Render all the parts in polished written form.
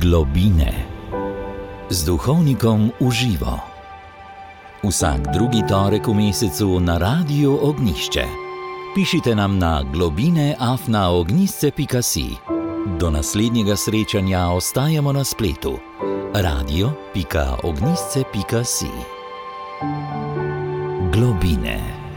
Globine z duhovnikom v živo. Vsak drugi torek v mesecu na Radiu Ognjišče. Pišite nam na globine@ognjišče.si. Do naslednjega srečanja ostajamo na spletu radio.ognjišče.si. Globine.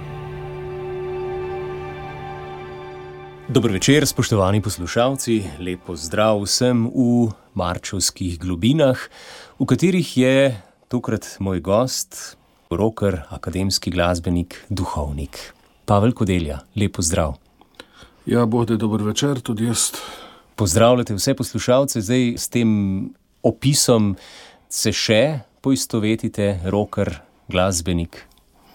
Dober večer, spoštovani poslušalci, lep pozdrav vsem v marčevskih globinah, v katerih je tokrat moj gost, roker, akademski glasbenik, duhovnik. Pavel Kodelja, lep pozdrav. Ja, bode, dober večer, tudi jaz. Pozdravljate vse poslušalce, zdaj s tem opisom se še poistovetite, roker, glasbenik?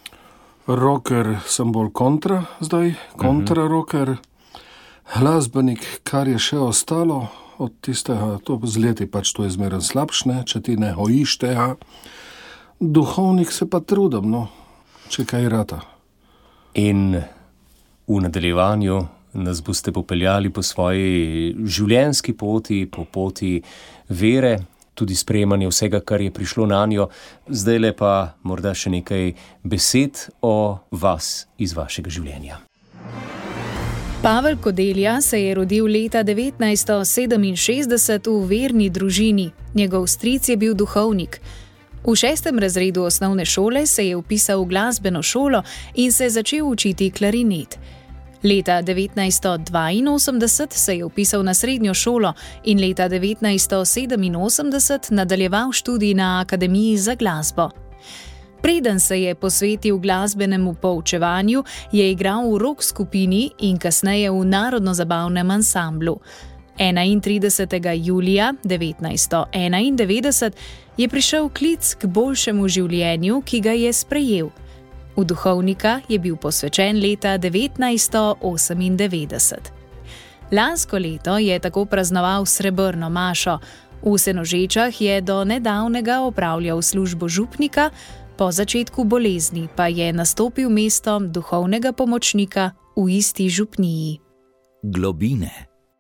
Roker sem bolj kontra zdaj, roker. Glasbenik, kar je še ostalo od tistega, to z leti pač to je zmeraj slabšne, če ti ne hojiš tega. Duhovnik se pa trudim, če kaj rata. In v nadaljevanju nas boste popeljali po svoji življenjski poti, po poti vere, tudi sprejemanje vsega, kar je prišlo nanjo. Zdajle pa morda še nekaj besed o vas iz vašega življenja. Pavel Kodelja se je rodil leta 1967 v verni družini. Njegov stric je bil duhovnik. V 6. razredu osnovne šole se je vpisal v glasbeno šolo in se začel učiti klarinet. Leta 1982 se je vpisal na srednjo šolo in leta 1987 nadaljeval študij na Akademiji za glasbo. Preden se je posvetil glasbenemu poučevanju, je igral v rock skupini in kasneje v narodno-zabavnem ansamblu. 31. julija 1991 je prišel klic k boljšemu življenju, ki ga je sprejel. V duhovnika je bil posvečen leta 1998. Lansko leto je tako praznoval srebrno mašo. V Senožečah je do nedavnega opravljal službo župnika, po začetku bolezni pa je nastopil mesto duhovnega pomočnika v isti župniji. Globine.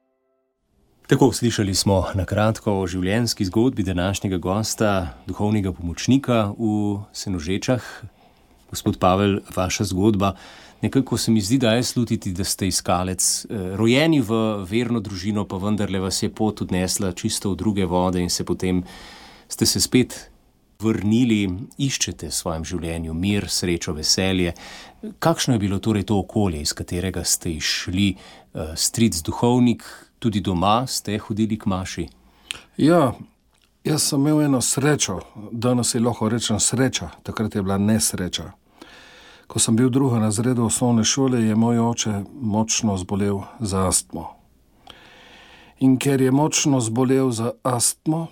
Tako, slišali smo na kratko o življenjski zgodbi današnjega gosta, duhovnega pomočnika v Senožečah. Gospod Pavel, vaša zgodba, nekako se mi zdi, da je slutiti, da ste iskalec, rojeni v verno družino, pa vendarle vas je pot odnesla čisto v druge vode in potem ste se spet vrnili, iščete v svojem življenju mir, srečo, veselje. Kakšno je bilo torej to okolje, iz katerega ste išli, stric duhovnik, tudi doma ste hodili k maši? Ja, jaz sem imel eno srečo, danes je lahko rečem sreča, takrat je bila nesreča. Ko sem bil v 2. razredu osnovne šole, je moj oče močno zbolel za astmo. In ker je močno zbolel za astmo,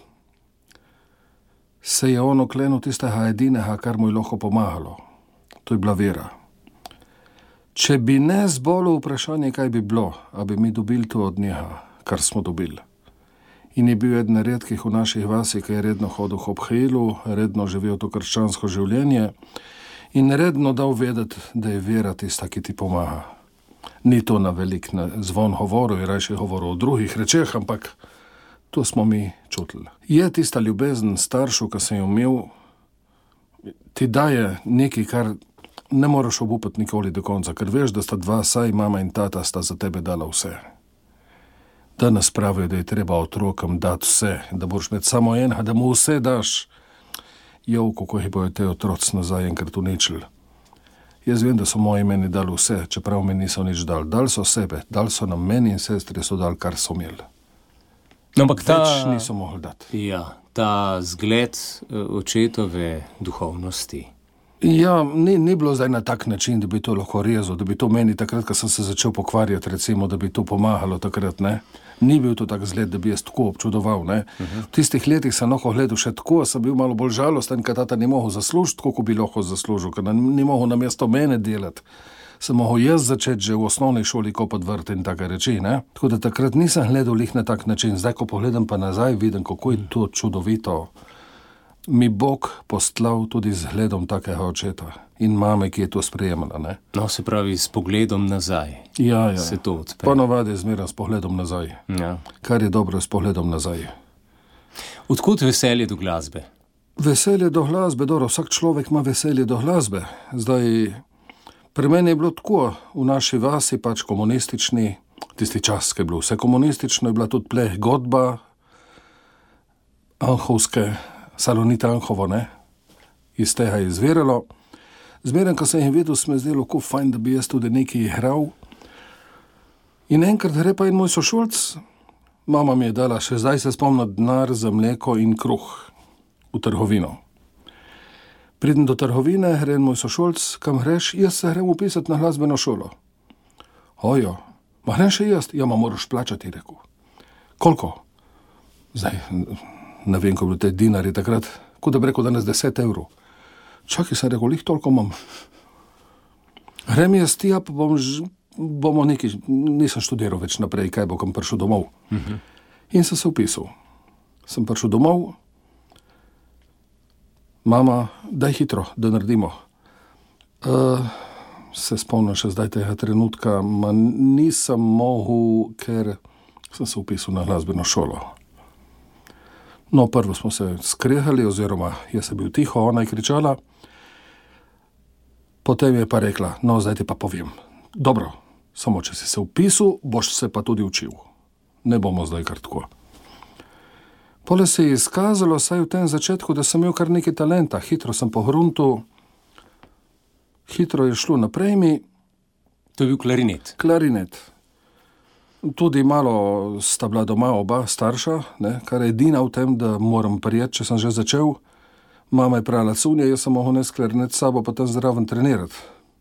se je on oklenil tistega edinega, kar mu je lahko pomagalo. To je bila vera. Če bi ne zbolel, vprašanje, kaj bi bilo, a bi mi dobili to od njega, kar smo dobili. In je bil eden redkih v naših vasi, ki je redno hodil ob hejlu, redno živel to krščansko življenje in redno dal vedeti, da je vera tista, ki ti pomaga. Ni to na velik zvon govoril, je rajši govoril o drugih rečeh, ampak to smo mi čutili. Je tista ljubezen staršev, ki sem jo imel, ti daje nekaj, kar ne moraš obupati nikoli do konca, ker veš, da sta dva, saj mama in tata sta za tebe dala vse. Danes pravijo, da je treba otrokom dati vse, da boš imeti samo enega, da mu vse daš. Kako jih bojo te otroci nazaj enkrat uničili. Jaz vem, da so moji meni dali vse, čeprav mi niso nič dali. Dali so sebe, dali so nam meni in sestri so dali, kar so imeli. No, ampak več niso mogli dati. Ja, ta zgled očetove duhovnosti. Ja, ni bilo zdaj na tak način, da bi to lahko rezal, da bi to meni takrat, ko sem se začel pokvarjati, recimo, da bi to pomagalo takrat, ne. Ni bil to tak zgled, da bi jaz tako občudoval, ne. V tistih letih sem lahko gledal še tako, sem bil malo bolj žalosten, ker tata ni mogel zaslužiti, koliko bi lahko zaslužil, ker ni mogel namesto mene delati. Sem mogel jaz začeti že v osnovni šoli kopati vrt in take reči, ne. Tako da takrat nisem gledal lih na tak način, zdaj ko pogledam pa nazaj, vidim, kako je to čudovito. Mi Bog postlal tudi z gledom takega očeta in mame, ki je to sprejemala, ne. No, se pravi, s pogledom nazaj. Ja. Se to odpre. Ponovadi zmeraj s pogledom nazaj. Ja. Kar je dobro s pogledom nazaj. Odkud veselje do glasbe? Veselje do glasbe, dobro, vsak človek ima veselje do glasbe. Zdaj, pri meni je bilo tako, v naši vasi pač komunistični, tisti čas, ki je bilo vse komunistično, je bila tudi pleh godba, Anhovske, Salonite Anhovo, ne, iz tega je izviralo. Zmeraj, ko sem jih videl, se mi je zdelo, kako fajn, da bi jaz tudi nekaj igral. In enkrat gre pa in moj sošolc, mama mi je dala, še zdaj se spomnim, denar za mleko in kruh v trgovino. Pridem do trgovine, gre moj sošolc, kam greš, jaz se grem upisati na glasbeno šolo. Ojo, ma grem še jaz? Ja, ma moraš plačati, rekel. Koliko? Zdaj, ne vem, ko bi te dinari takrat, ko da bi rekel danes 10 evrov. Čakaj, sem rekel, lih toliko imam. Grem jaz tja, pa bomo neki, nisem študiral več naprej, kaj bo, kam prišel domov. In sem se upisal. Sem prišel domov, mama, daj hitro, da naredimo. Se spomnim še zdaj tega trenutka, ma nisem mogel, ker sem se upisal na glasbeno šolo. No, prvo smo se skrehali, oziroma jaz sem bil tiho, ona je kričala, potem je pa rekla, no, zdaj ti pa povem. Dobro, samo če si se upisal, boš se pa tudi učil. Ne bomo zdaj kar tako. Pole se je izkazalo, saj v tem začetku, da sem imel kar nekaj talenta. Hitro sem po gruntu, hitro je šlo naprej mi. To je bil klarinet. Klarinet. Tudi malo sta bila doma oba starša, ne, kar je edina v tem, da moram prijeti, če sem že začel. Mama je prala cunje, jaz sem mogel nes klarinet s sabo, pa tam zraven trenirati.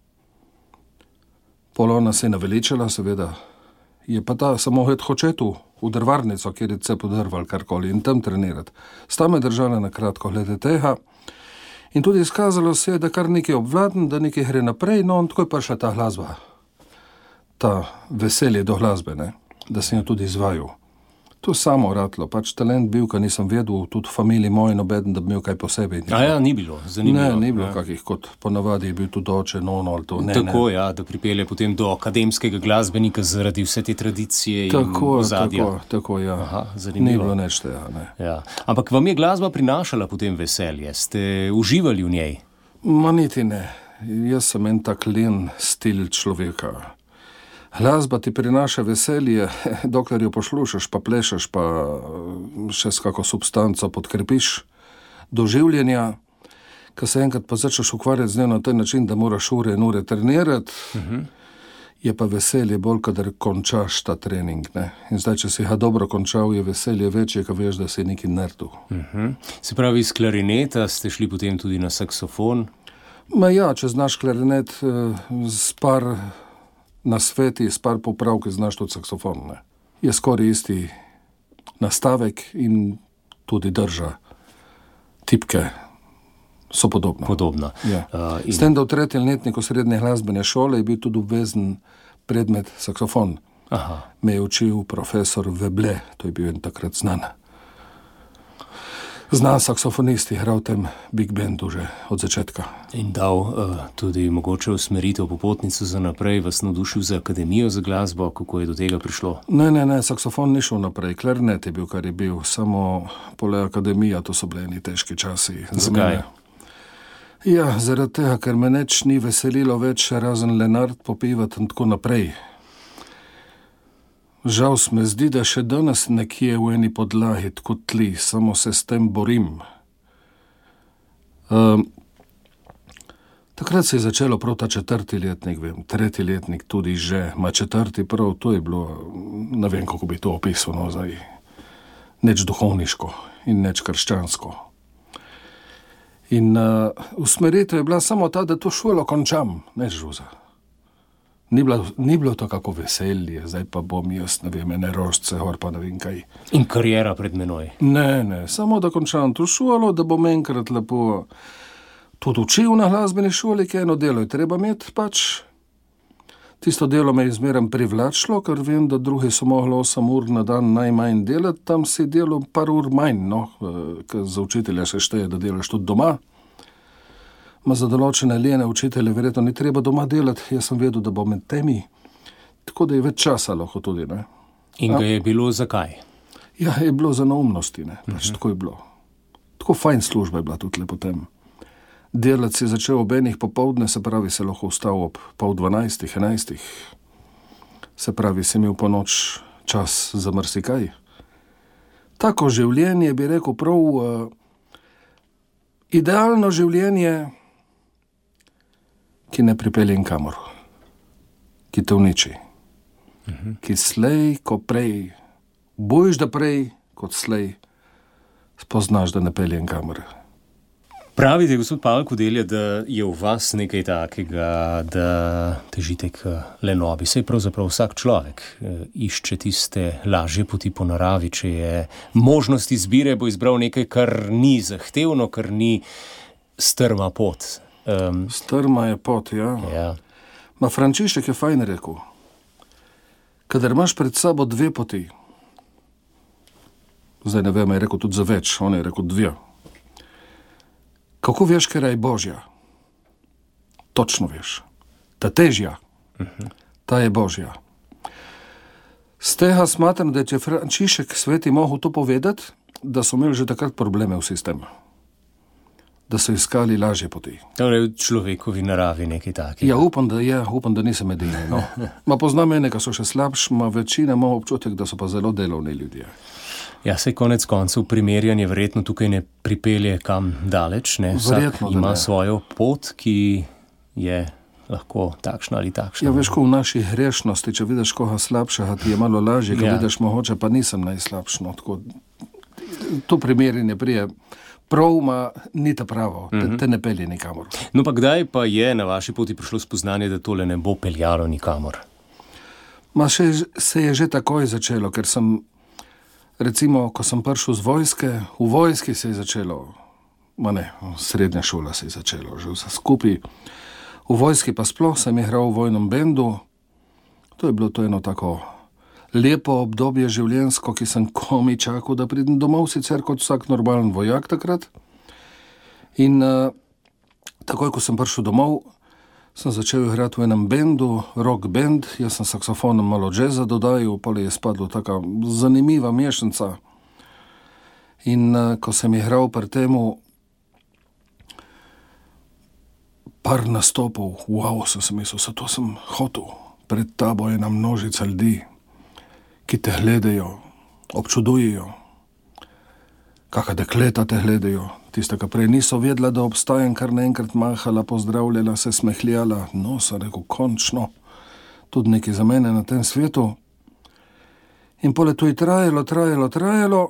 Ona se je naveličala, seveda. Je pa ta samo mogel hočetu v drvarnico, kjer je cepo drval karkoli in tam trenirati. Sta me držala na kratko glede tega. In tudi izkazalo se je, da kar nekaj obvladam, da nekaj gre naprej, no in tako je prišla ta glasba. Ta veselje do glasbe, ne? Da sem jo tudi izvajal. To samo ratlo, pač talent bil, ka nisem vedel, tudi v familiji moji nobeden, da bi imel kaj posebej. Ni bilo, zanimivo. Ne, ni bilo kakih, kot ponavadi je bil tudi oče, nono ali to. Tako, ja, da pripelje potem do akademskega glasbenika zaradi vse te tradicije in ozadja. Tako, ja. Aha, zanimivo. Ni bilo nič tega, ne. Ja. Ampak vam je glasba prinašala potem veselje? Ste uživali v njej? Ma niti ne. Jaz sem en tak len stil človeka. Glasba ti prinaša veselje, dokler jo poslušaš, pa plešeš, pa še s kako substanco podkrepiš do življenja. Ko se enkrat pa začneš ukvarjati z njo na ten način, da moraš ure in ure trenirati, je pa veselje bolj, kadar končaš ta trening. Ne? In zdaj, če si ga dobro končal, je veselje večje, ko veš, da si nekaj naredil. Se pravi, iz klarineta ste šli potem tudi na saksofon? Ma ja, če znaš klarinet s par nasveti, s par popravki znaš tudi saksofon. Ne? Je skoraj isti nastavek in tudi drža. Tipke so podobna. Ja. S tem, da v 3. letniku srednje glasbene šole je bil tudi obvezen predmet saksofon. Aha. Me je učil profesor Veble, to je bil en takrat znan saksofonist, igral v tem big bandu že od začetka. In dal tudi mogoče usmeritev popotnico za naprej, vas navdušil za akademijo za glasbo, kako je do tega prišlo? Ne, saksofon ni šel naprej, klarinet je bil, kar je bil, samo pole akademija, to so bili eni težki časi. Zakaj? Ja, zaradi tega, ker me neč ni veselilo več razen Lenart popivati in tako naprej. Žal se mi zdi, da še danes nekje v eni podlagi tako tli, samo se s tem borim. Takrat se je začelo prav ta 4. letnik, 3. letnik tudi že, ma 4. prav, to je bilo, ne vem, kako bi to opisal, no, zdaj, neč duhovniško in neč krščansko. In usmeritev je bila samo ta, da to šolo končam, neč žuza. Ni bilo to kako veselje, zdaj pa bom jaz, ne vem, ene rožce, gor pa ne vem kaj. In karijera pred menoj? Ne, samo da končam to šolo, da bom enkrat lepo tudi učil na glasbeni šoli, ker eno delo je treba imeti pač. Tisto delo me je zmeraj privlačilo, ker vem, da drugi so mogli 8 ur na dan najmanj delati, tam si delal par ur manj, no, ker za učitelja se šteje, da delaš tudi doma. Ma za določene lene učitelje verjetno ni treba doma delati, jaz sem vedel, da bo med temi, tako da je več časa lahko tudi, ne. In ga je bilo zakaj? Ja, je bilo za neumnosti, ne, pač tako je bilo. Tako fajn služba je bila tudi potem. Delac je začel ob enih popoldne, se pravi, se lahko vstal ob 10:30, 11. Se pravi, si imel po noč čas za marsikaj. Tako življenje, bi rekel prav, idealno življenje, ki ne pripelje nikamor, ki te uniči, ki slej, ko prej, bojiš da prej, kot slej, spoznaš, da ne pelje nikamor. Pravite, gospod Pavel Kodelja, da je v vas nekaj takega, da težite k lenobi. Saj pravzaprav vsak človek išče tiste lažje poti po naravi. Če je možnost izbire, bo izbral nekaj, kar ni zahtevno, kar ni strma pot. Strma je pot, ja. Ma Frančišek je fajn rekel. Kadar imaš pred sabo dve poti, zdaj ne vem, je rekel tudi za več, on je rekel dve. Kako veš, kera je Božja? Točno veš. Ta težja, ta je Božja. Z tega smatram, da je Frančišek sveti mogel to povedati, da so imeli že takrat probleme v sistemu. Da so iskali lažje poti. Torej v človekovi naravi nekaj takega. Ja, upam, da nisem edini. No. Ma poznam ene, ki so še slabši, ma večina ima občutek, da so pa zelo delovni ljudje. Ja, sej konec koncev primerjanje verjetno tukaj ne pripelje kam daleč, ne? Vsak ima svojo pot, ki je lahko takšna ali takšna. Ja, veš, ko v naši hrešnosti, če vidiš koga slabšega, ti je malo lažje, ko vidiš mogoče, pa nisem najslabši. No, tako, to primerjanje prije prav, ma ni ta pravo, te ne pelje nikamor. No pa kdaj pa je na vaši poti prišlo spoznanje, da tole ne bo peljalo nikamor? Ma se je že takoj začelo, ker sem, recimo, ko sem prišel z vojske, v vojski se je začelo, srednja šola se je začelo, že vse skupaj. V vojski pa sploh sem igral v vojnem bendu. To je bilo to eno tako lepo obdobje življenjsko, ki sem komi čakal, da pridem domov, sicer kot vsak normalen vojak takrat. In takoj, ko sem prišel domov, sem začel igrati v enem bendu, rock band, jaz sem saksofonom malo džeza dodajal, pole je spadlo taka zanimiva mešanica. In ko sem igral pri temu par nastopov, sem se mislil, to sem hotel, pred tabo je ena množica ljudi, ki te gledajo, občudujejo, kakšna dekleta te gledajo, tiste, ki prej niso vedela, da obstajam, kar naenkrat mahala, pozdravljala, se smehljala, no, sem rekel, končno, tudi nekaj za mene na tem svetu. In pole to je trajalo,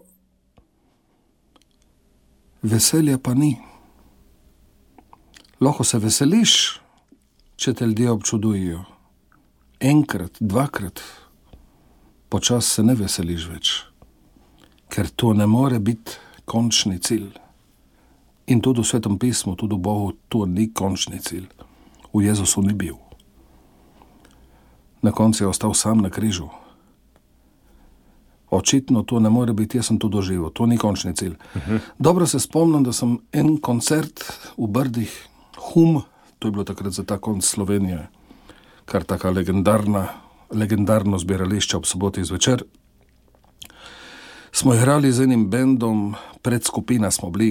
veselja pa ni. Lahko se veseliš, če te ljudje občudujejo. Enkrat, dvakrat, počas se ne veseliš več, ker to ne more biti končni cilj. In tudi v Svetem pismu, tudi v Bogu, to ni končni cilj. V Jezusu ni bil. Na koncu je ostal sam na križu. Očitno to ne more biti, jaz sem to doživel, to ni končni cilj. Dobro se spomnim, da sem en koncert v Brdih, to je bilo takrat za ta konc Slovenije, kar taka legendarno zbirališče ob soboti zvečer. Smo igrali z enim bendom, predskupina smo bili.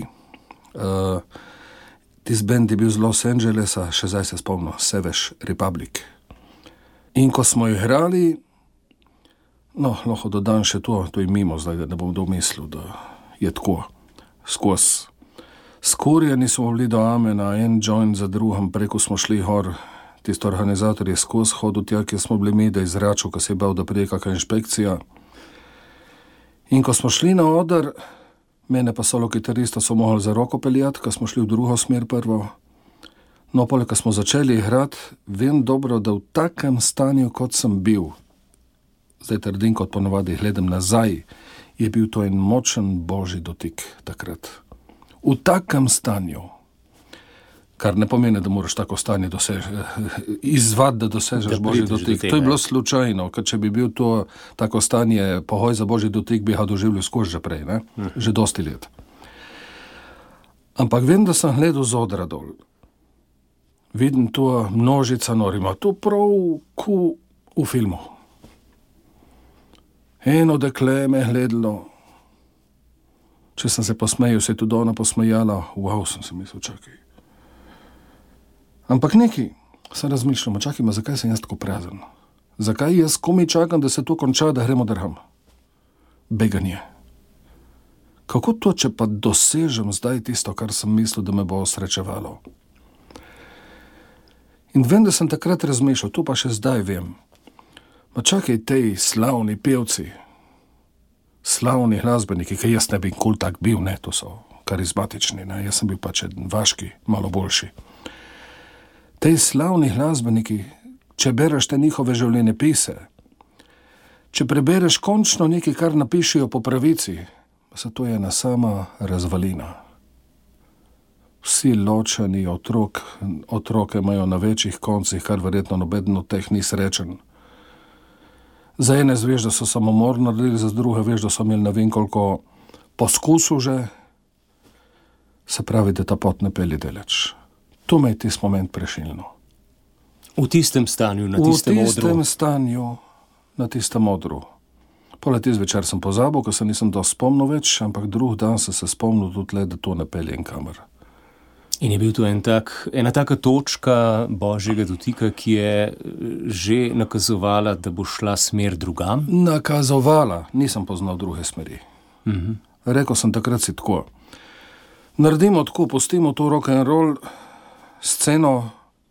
Tis bend je bil z Los Angelesa, še zdaj se spomnim, Savage Republic. In ko smo igrali, lahko dodam še to je mimo zdaj, da ne bom domislil, da je tako skozi. Skurjeni smo bili do amena, en joint za drugim, preko smo šli gor, tisto organizator je skozi hodil tja, kjer smo bili mi, da izračil, ko se je bal, da prije kakšna inšpekcija. In ko smo šli na oder, mene pa solo kitarista so mogli za roko peljati, ko smo šli v drugo smer prvo. No, pole, ko smo začeli igrati, vem dobro, da v takem stanju, kot sem bil, zdaj trdim, kot ponovadi gledam nazaj, je bil to en močen božji dotik takrat. V takem stanju, kar ne pomeni, da moraš tako stanje izvati, da dosežeš božji dotik. To je bilo slučajno, ker če bi bil to tako stanje, pogoj za božji dotik, bi ga doživljal skozi že prej, ne? Že dosti let. Ampak vem, da sem gledal z odra dol. Vidim to množica norima, to prav ku v filmu. Eno dekle me gledalo, Če sem se posmejal, se je tudi ona posmejala. Wow, sem se mislil, čakaj. Ampak neki sem razmišljal, čakaj, zakaj sem jaz tako prazen? Zakaj jaz komaj čakam, da se to konča, da gremo drham? Beganje. Kako to, če pa dosežem zdaj tisto, kar sem mislil, da me bo osrečevalo? In vem, da sem takrat razmišljal, to pa še zdaj vem. Čakaj, tej slavni pevci, slavni glasbeniki, ki jaz ne bi nikoli tak bil, ne, to so karizmatični, ne, jaz sem bil pač vaški, malo boljši. Tej slavni glasbeniki, če bereš te njihove življenjepise, če prebereš končno nekaj, kar napišejo po pravici, se to je ena sama razvalina. Vsi ločeni otroke imajo na večjih koncih, kar verjetno nobeden od teh ni srečen. Za ene zveš, da so samomor naredili, za druge veš, da so imeli ne vem koliko poskusov že. Se pravi, da ta pot ne pelje daleč. To me je tisti moment prešilno. V tistem stanju, na tistem odru? V tistem stanju, na tistem odru. Poleg tisti večer sem pozabil, ko se nisem dosti spomnil več, ampak drug dan sem se spomnil tudi, da to ne pelje nikamer. In je bil to ena taka točka Božjega dotika, ki je že nakazovala, da bo šla smer drugam? Nakazovala, nisem poznal druge smeri. Rekel sem takrat si tako. Naredimo tako, pustimo to rock and roll sceno,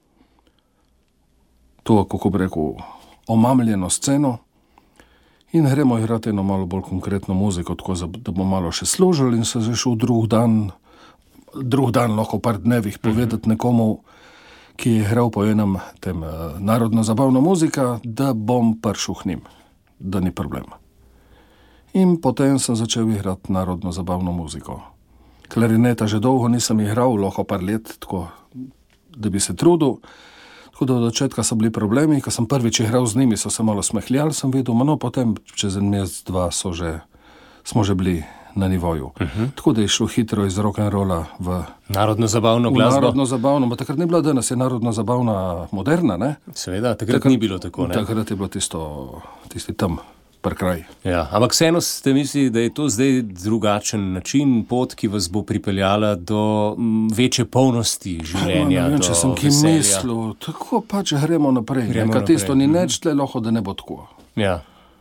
to, kako bi rekel, omamljeno sceno, in gremo igrati eno malo bolj konkretno muziko, tako da bomo malo še služili in se že šel drug dan lahko par dnevih povedati nekomu, ki je igral po enem tem narodno-zabavno muzika, da bom prišel k njim, da ni problem. In potem sem začel igrati narodno-zabavno muziko. Klarineta že dolgo nisem igral, lahko par let, tako da bi se trudil. Tako da od začetka so bili problemi, ko sem prvič igral z njimi, so se malo smehljali, sem videl, no potem čez en mesec, dva smo že bili na nivoju. Tako da je šlo hitro iz rock'n'rolla v narodno-zabavno glasbo. Narodno-zabavno, pa takrat ni bila danes, je narodno-zabavna moderna, ne? Seveda, takrat ni bilo tako, ne? Takrat je bilo tisti tam kraj. Ja, ampak vseeno ste mislili, da je to zdaj drugačen način, pot, ki vas bo pripeljala do večje polnosti življenja, do veselja. Če sem ki mislil, tako pač gremo naprej. Tisto ni neč, tle lahko, da ne bo tako. Ja.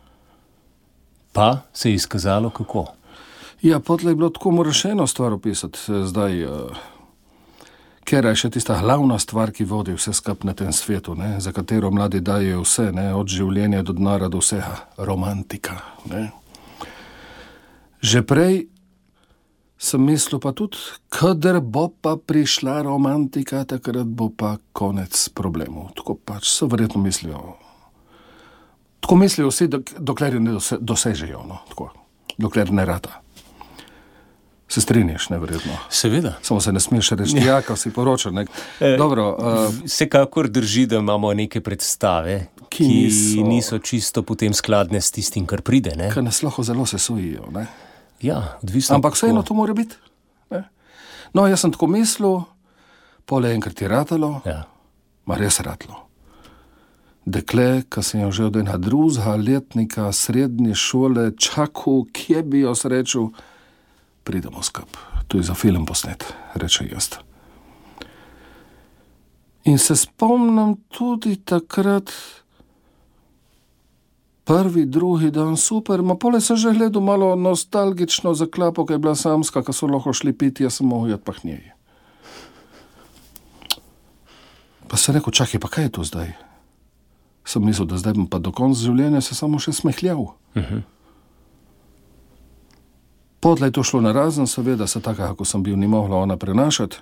Pa se je izkazalo kako? Ja, potlej je bilo tako, moraš eno stvar opisati zdaj, ker je še tista glavna stvar, ki vodi vse skup na tem svetu, ne, za katero mladi dajo vse, ne, od življenja do denarja do vsega, romantika. Ne. Že prej sem mislil pa tudi, kadar bo pa prišla romantika, takrat bo pa konec problemov. Tako pač so verjetno mislijo. Tako mislijo vsi, dokler ne dosežejo, no, tako, dokler ne rata. Se strinjaš, neverjetno. Seveda. Samo se ne smeš reči, ja, ko si poročal. Dobro. Vsekakor drži, da imamo neke predstave, ki niso čisto potem skladne s tistim, kar pride, ne? Ker nas lahko zelo sesujijo, ne? Ja, odvisno. Ampak vseeno to mora biti. Ne? No, jaz sem tako mislil, pole enkrat je ratalo, ja. Ma res ratalo. Dekle, ko sem jo že od enega drugega letnika srednje šole čakal, kje bi jo srečal, pridemo skup. To je za film posnet, reče jaz. In se spomnim tudi takrat, prvi, drugi dan, super, ma pole sem že gledal malo nostalgično za klapo, ko je bila samska, ko so lahko šli piti, jaz sem mogel jati pa k njej. Pa sem rekel, čakaj, pa kaj je to zdaj? Sem mislil, da zdaj bom pa do konca življenja se samo še smehljal. Potlej to šlo na razen, seveda se taka, kako sem bil, ni mogla ona prenašati.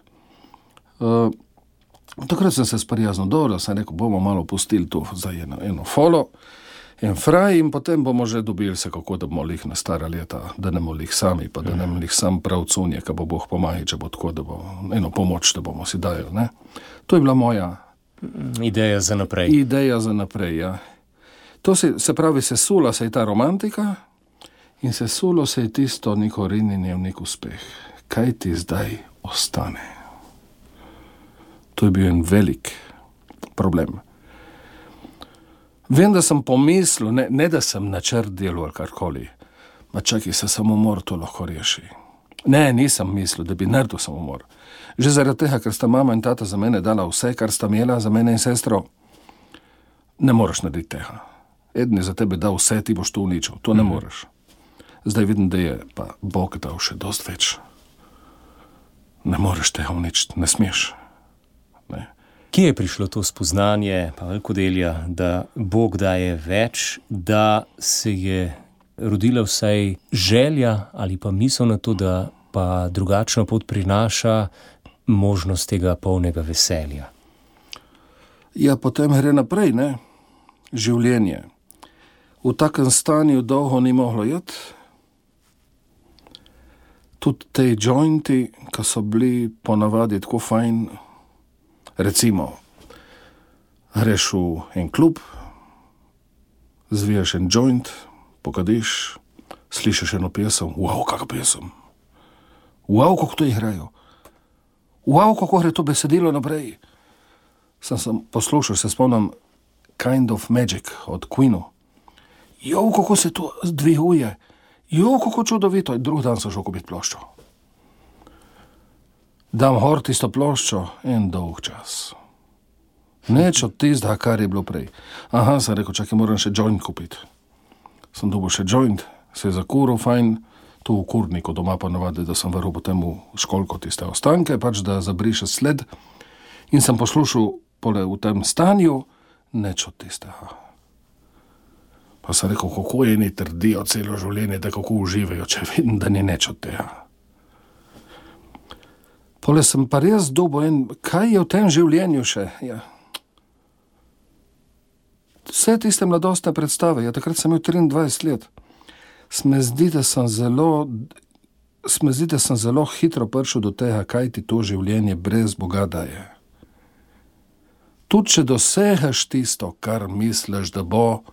Takrat sem se sprijaznil dobro, sem rekel, bomo malo pustili to za eno folo, en fraj in potem bomo že dobili se kako, da bomo lih na stara leta, da ne bomo lih sami, pa da ne bomo lih sam prav cunje, ka bo Bog pomahi, če bo tako, da bo eno pomoč, da bomo si dajali, ne. To je bila moja ideja za naprej. Ideja za naprej, ja. To se pravi, sesula se je ta romantika, in sesulo se je tisto neko rinjenje v nek uspeh. Kaj ti zdaj ostane? To je bil en velik problem. Vem, da sem pomislil, ne da sem načrt delal ali karkoli, ma čakaj, se samomor to lahko reši. Ne, nisem mislil, da bi naredil samomor. Že zaradi tega, ker sta mama in tata za mene dala vse, kar sta imela za mene in sestro, ne moreš narediti tega. Eden je za tebe dal vse, ti boš to uničil. To ne moreš. Zdaj vidim, da je pa Bog dal še dost več. Ne moreš tega uničiti, ne smeš. Ne. Kje je prišlo to spoznanje, Pavel Kodelja, da Bog daje več, da se je rodila vsaj želja ali pa misel na to, da pa drugačna pot prinaša možnost tega polnega veselja? Ja, potem gre naprej, ne? Življenje. V takem stanju dolgo ni moglo jeti. Tudi te jointi, ki so bili ponavadi tako fajn, recimo, greš v en klub, zviješ en joint, pokadiš, slišiš eno pesem, wow, kakva pesem. Wow, kako to igrajo. Wow, kako gre to besedilo naprej. Sem poslušal, se spomnim Kind of Magic od Queenu. Jo, kako se to dviguje. Jo, kako čudovito. Drug dan sem šel kupiti ploščo. Dam gor tisto ploščo en dolg čas. Neč od tistega, kar je bilo prej. Aha, sem rekel, čakaj, moram še joint kupiti. Sem dobil še joint, se je zakuril fajn, tu v kurniku doma pa navadi, da sem vril potem v školko tiste ostanke, pač da zabriše sled in sem poslušal pole v tem stanju, neč od tistega. Pa sem rekel, kako eni trdijo celo življenje, da kako uživajo, če vidim, da ni neč od tega. Pole sem pa res dobil en, kaj je v tem življenju še? Ja. Vse tiste mladostne predstave, ja, takrat sem imel 23 let. Sme zdi, da sem zelo hitro prišel do tega, kaj ti to življenje brez Boga daje. Tudi, če dosegaš tisto, kar misliš, da bo,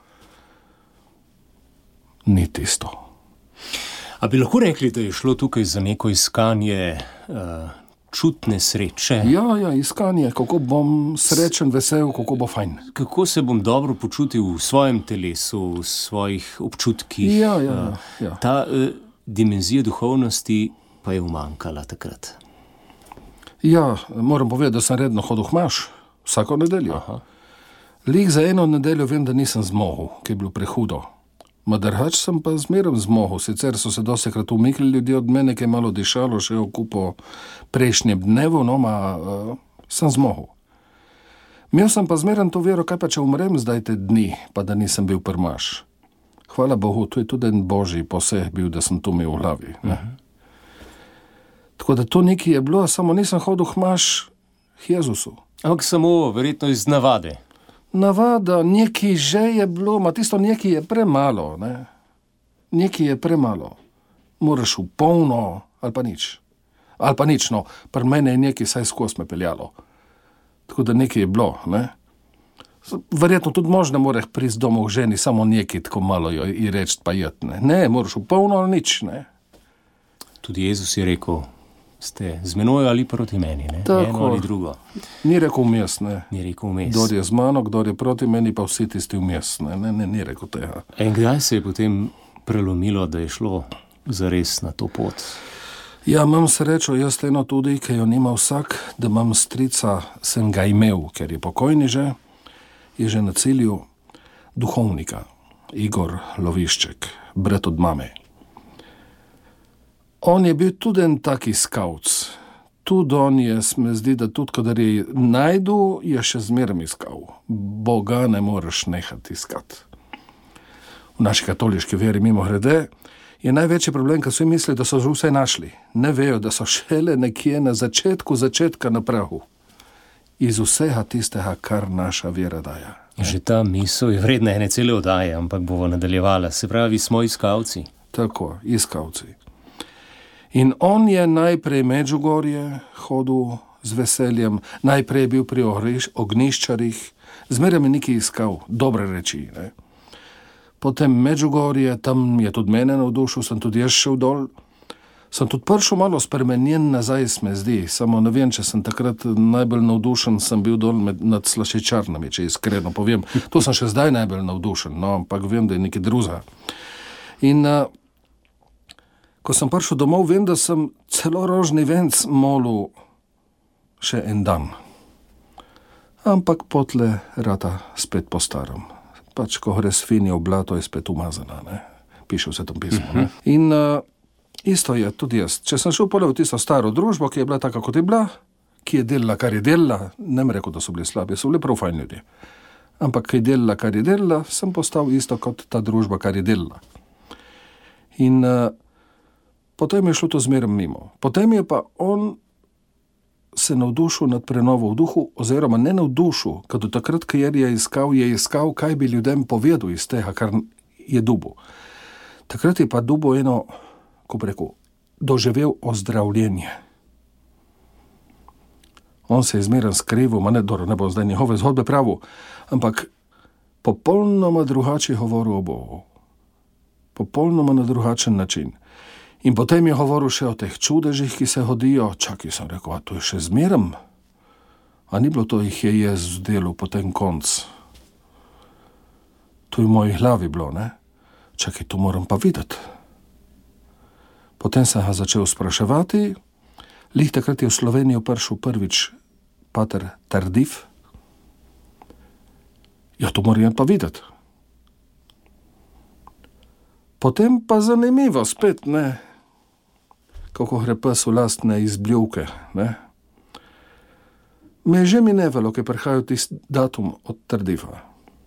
ni tisto. A bi lahko rekli, da je šlo tukaj za neko iskanje čutne sreče? Ja, iskanje, kako bom srečen, vesel, kako bo fajn. Kako se bom dobro počutil v svojem telesu, v svojih občutkih? Ja. Ta dimenzija duhovnosti pa je umanjkala takrat. Ja, moram povedati, da sem redno hodil k maš, vsako nedeljo. Aha. Lik za eno nedeljo vem, da nisem zmogel, ki je bilo prehudo. Madarhač sem pa zmeraj zmogel, sicer so se dosekrat umikli ljudje od mene, ki je malo dišalo še v kupo prejšnjem dnevu, no, sem zmogel. Imel sem pa zmeraj to vero, kaj pa če umrem zdaj te dni, pa da nisem bil prmaš. Hvala Bogu, to je tudi en božji poseh bil, da sem to imel v glavi. Tako da to nekaj je bilo, samo nisem hodil k maš Jezusu. Ampak samo verjetno iz navade. Navada, nekaj že je bilo, ma tisto nekaj je premalo, ne? Nekaj je premalo. Moraš v polno, ali pa nič. Ali pa nič, no, pri mene je nekaj saj skozi me peljalo. Tako da nekaj je bilo, ne? Verjetno tudi možno moraš priti domov ženi, samo nekaj tako malo jo in reči pa jet, ne? Ne, moraš v polno, ali nič, ne? Tudi Jezus je rekel, ste z menoj ali proti meni, ne? Tako. Eno ali drugo. Ni rekel vmes, ne? Ni rekel vmes. Kdor je z mano, kdor je proti meni, pa vsi tisti vmes, ne? Ni rekel tega. In kdaj se je potem prelomilo, da je šlo zares na to pot? Ja, imam srečo, jaz eno tudi, ki jo nima vsak, da imam strica, sem ga imel, ker je pokojni že, je že na cilju duhovnika, Igor Lovišček, brat od mame. On je bil tudi en taki skavc. Tudi on je, me zdi, da tudi, kadar je najdu, je še zmeraj iskal. Boga ne moreš nehati iskati. V naši katoliški veri, mimo grede, je največji problem, ker so jim mislili, da so že vse našli. Ne vejo, da so šele nekje na začetka na prahu. Iz vsega tistega, kar naša vera daje. Že ta misel je vredna ene cele oddaje, ampak bomo nadaljevala. Se pravi, smo iskalci. Tako, iskalci. In on je najprej Medžugorje hodil z veseljem, najprej bil pri ognjiščarjih, zmeraj mi nekaj iskal, dobre reči, ne. Potem Medžugorje, tam je tudi mene navdušil, sem tudi jaz šel dol. Sem tudi prišel malo spremenjen nazaj, se mi zdi, samo ne vem, če sem takrat najbolj navdušen, sem bil dol nad slaščičarnami, če iskreno povem. To sem še zdaj najbolj navdušen, no, ampak vem, da je nekaj druga. In ko ko sem prišel domov, vem, da sem celo rožni venc molil še en dan. Ampak potle rata spet po starom. Pač, ko gre svinja v blato, je spet umazana, ne? Piše v Svetom pismu, ne? In isto je tudi jaz. Če sem šel pole v tisto staro družbo, ki je bila taka, kot je bila, ki je delala, kar je delala, ne mi rekel, da so bili slabi, so bili prav fajn ljudje. Ampak, ki je delala, kar je delala, sem postal isto kot ta družba, kar je delala. In potem je šlo to zmeraj mimo. Potem je pa on se navdušil nad prenovo v duhu, oziroma ne navdušil, kad do takrat, ker je iskal, kaj bi ljudem povedal iz tega, kar je dubo. Takrat je pa dubo eno, ko bi rekel, doživel ozdravljenje. On se je zmeraj skrival, ne bo zdaj njihove zgodbe pravil, ampak popolnoma drugače govoril o Bogu. Popolnoma na drugačen način. In potem je govoril še o teh čudežih, ki se hodijo. Čakaj, sem rekel, a to je še zmeraj? A ni bilo to, jih je Jezus delal potem konc? To je v moji glavi bilo, ne? Čakaj, to moram pa videti. Potem sem ga začel spraševati. Lih takrat je v Slovenijo prišel prvič pater Tardif. Ja, to moram pa videti. Potem pa zanimivo, spet, ne, kako gre pes v lastne izbljuvke, ne. Me je že minevalo, ki prihajajo tisti datum od Tardifa.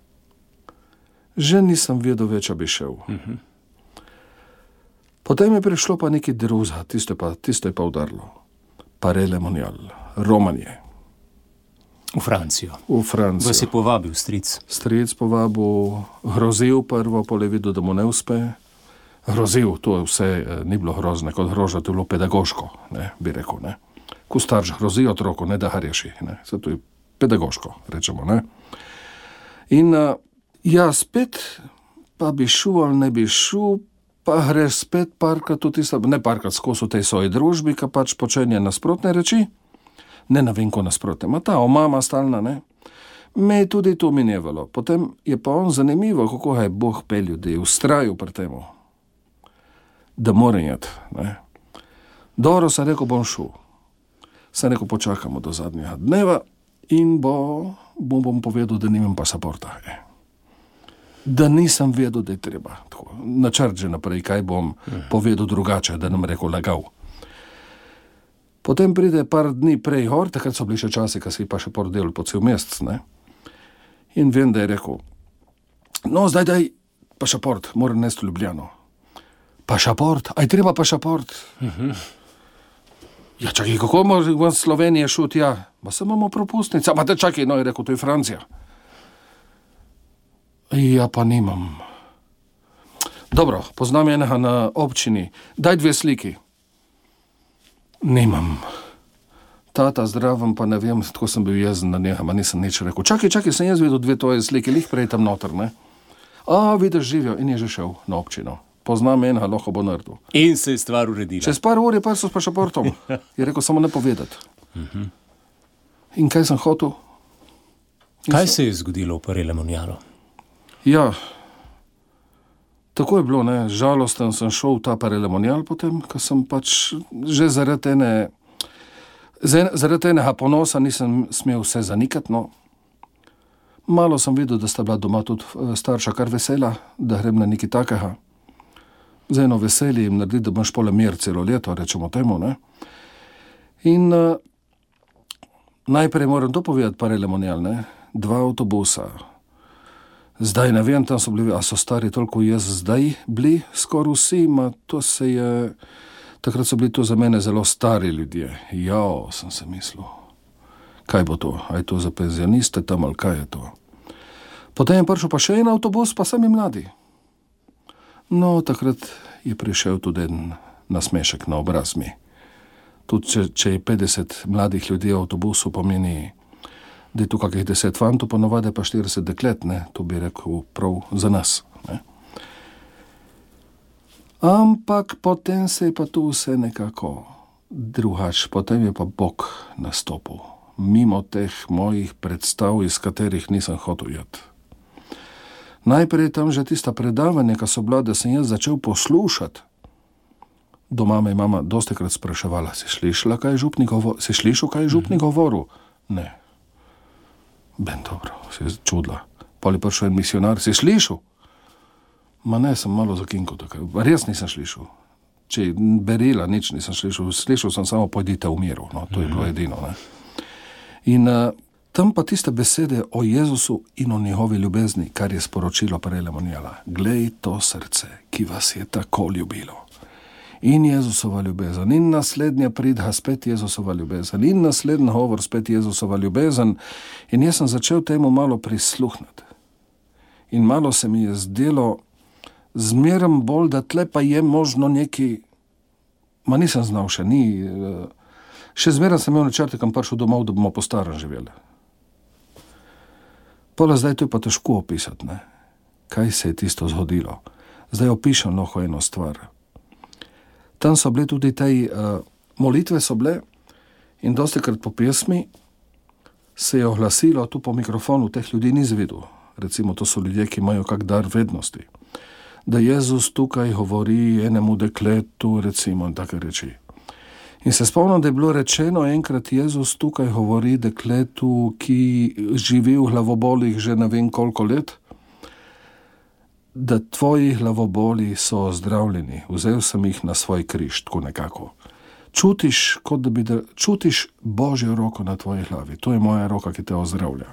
Že nisem vedel več, a bi šel. Potem je prišlo pa nekaj druga, tisto je pa udarilo. Parelemonial, Romanje. V Francijo. V Francijo. Vas je povabil stric. Stric povabil, grozil prvo, pole videl, da mu ne uspe. Grozil, to je vse, ni bilo grozne, kot groža, to je bilo pedagoško, ne, bi rekel, ne. Ko starš grozi otroku, ne da ga reši, ne. Zato je pedagoško, rečemo, ne. In ja, spet pa bi šel ali ne bi šel, pa greš spet parkrat v tista, ne parkrat skozi v tej svoji družbi, ki pač počenje nasprotne reči, ne vem, ko nasprotne, ma ta omama stalna, ne. Me je tudi to minevalo. Potem je pa on zanimivo, kako ga je Bog pe ljudi, ustrajal pri temu, da moram jeti, ne. Dobro, sem rekel, bom šel. Sem rekel, počakamo do zadnjega dneva in bom povedal, da nimam pasaporta. Da nisem vedel, da je treba. Tako, načrt že naprej, kaj bom povedal drugače, da nam rekel lagal. Potem pride par dni prej gor, takrat so bili še časi, ko si pa še delal po cel mesec, ne. In vem, da je rekel, no, zdaj daj pašaport, moram nesti v Ljubljano. Pašaport? Aj treba pašaport? Ja, čakaj, kako moram v Slovenije šut, ja? Ma se imamo propustnica. Ma te čakaj, no, je rekel, to je Francija. Ja, pa nimam. Dobro, poznam enega na občini. Daj 2 sliki. Nimam. Tata, zdravam, pa ne vem, tako sem bil jezen na njega, ma nisem nič rekel. Čakaj, sem jaz videl 2 tvoje slike, lih prej tam noter, ne? A, vidiš, živijo, in je že šel na občino. Poznam enega, lahko bo naredil. In se je stvar uredila. Čez par ur je prišel s pašaportom. Je rekel, samo ne povedati. In kaj sem hotel? Kaj se je zgodilo v Parelemonialu? Ja, tako je bilo, ne. Žalosten sem šel v ta Parelemonial potem, ko sem pač že zaradi enega ponosa nisem smel vse zanikati, no. Malo sem videl, da sta bila doma tudi starša kar vesela, da grem na nekaj takega. Z eno veselje jim narediti, da boš pole mir celo leto, rečemo temu, ne. In najprej moram to povedati, Parelemonial, ne. 2 avtobusa. Zdaj ne vem, tam so bili, a so stari toliko jaz zdaj bili, skoraj vsi, ma to se je, takrat so bili to za mene zelo stari ljudje. Ja, sem se mislil, kaj bo to, a je to za penzioniste tam ali kaj je to. Potem je prišel pa še en avtobus, pa sami mladi. No, takrat je prišel tudi en nasmešek na obraz mi. Tudi če je 50 mladih ljudi v avtobusu, pomeni, da je tu kakih 10 fantov, ponovadi pa 40 deklet, ne, to bi rekel prav za nas, ne. Ampak potem se je pa tu vse nekako drugače, potem je pa Bog nastopil, mimo teh mojih predstav, iz katerih nisem hotel jeti. Najprej tam že tista predavanja, ki so bila, da sem jaz začel poslušati, doma me je mama dostikrat spraševala, si slišal, kaj je župnik govoril? Ne. Ben dobro, se je čudila. Pol je prišel en misionar, si slišal? Ma ne, sem malo zakinkal takaj. Res nisem slišal. Če je berila, nič nisem slišal. Slišal sem samo, pojdite v miru. No, to je bilo edino. Ne? In tam pa tiste besede o Jezusu in o njegovi ljubezni, kar je sporočilo prelemoniala. Glej to srce, ki vas je tako ljubilo. In Jezusova ljubezen, in naslednja pridha spet Jezusova ljubezen, in naslednji govor spet Jezusova ljubezen. In jaz sem začel temu malo prisluhnati. In malo se mi je zdelo zmerem bolj, da tle pa je možno neki, ma nisem znal še, še zmerem sem imel načrte, kam prišel domov, da bomo po starem živeli. Pola zdaj to je pa težko opisati, ne? Kaj se je tisto zgodilo. Zdaj opišem lahko eno stvar. Tam so bile tudi te molitve so bile in dostikrat po pesmi se je oglasilo tu po mikrofonu, teh ljudi ni zvedel. Recimo to so ljudje, ki imajo kak dar vednosti. Da Jezus tukaj govori enemu dekletu, recimo, in take reči. In se spomnim, da je bilo rečeno enkrat, Jezus tukaj govori dekletu, ki živi v glavobolih že ne vem koliko let, da tvoji glavoboli so ozdravljeni. Vzel sem jih na svoj križ, tako nekako. Čutiš, kot da bi čutiš Božjo roko na tvoji glavi. To je moja roka, ki te ozdravlja.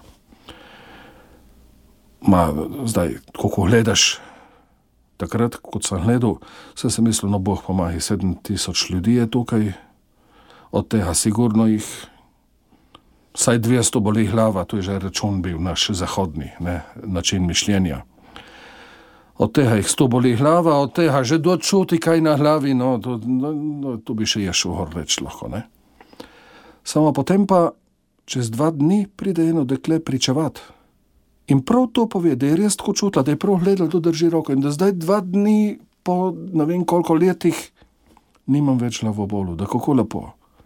Zdaj, ko gledaš, takrat, kot sem gledal, sem mislil, no Bog pomahi, 7000 ljudi je tukaj, od tega sigurno jih vsaj 200 boli glava, to je že račun bil naš zahodni način mišljenja. Od tega jih 100 boli glava, od tega že dočuti kaj na glavi, to bi še ješel hor reč lahko, ne. Samo potem pa, čez 2 dni pride eno dekle pričevat. In prav to pove, da je res tako čutila, da je prav gledala, da drži roko in da zdaj 2 dni po ne vem koliko letih nimam več glavobolu, da kako lepo.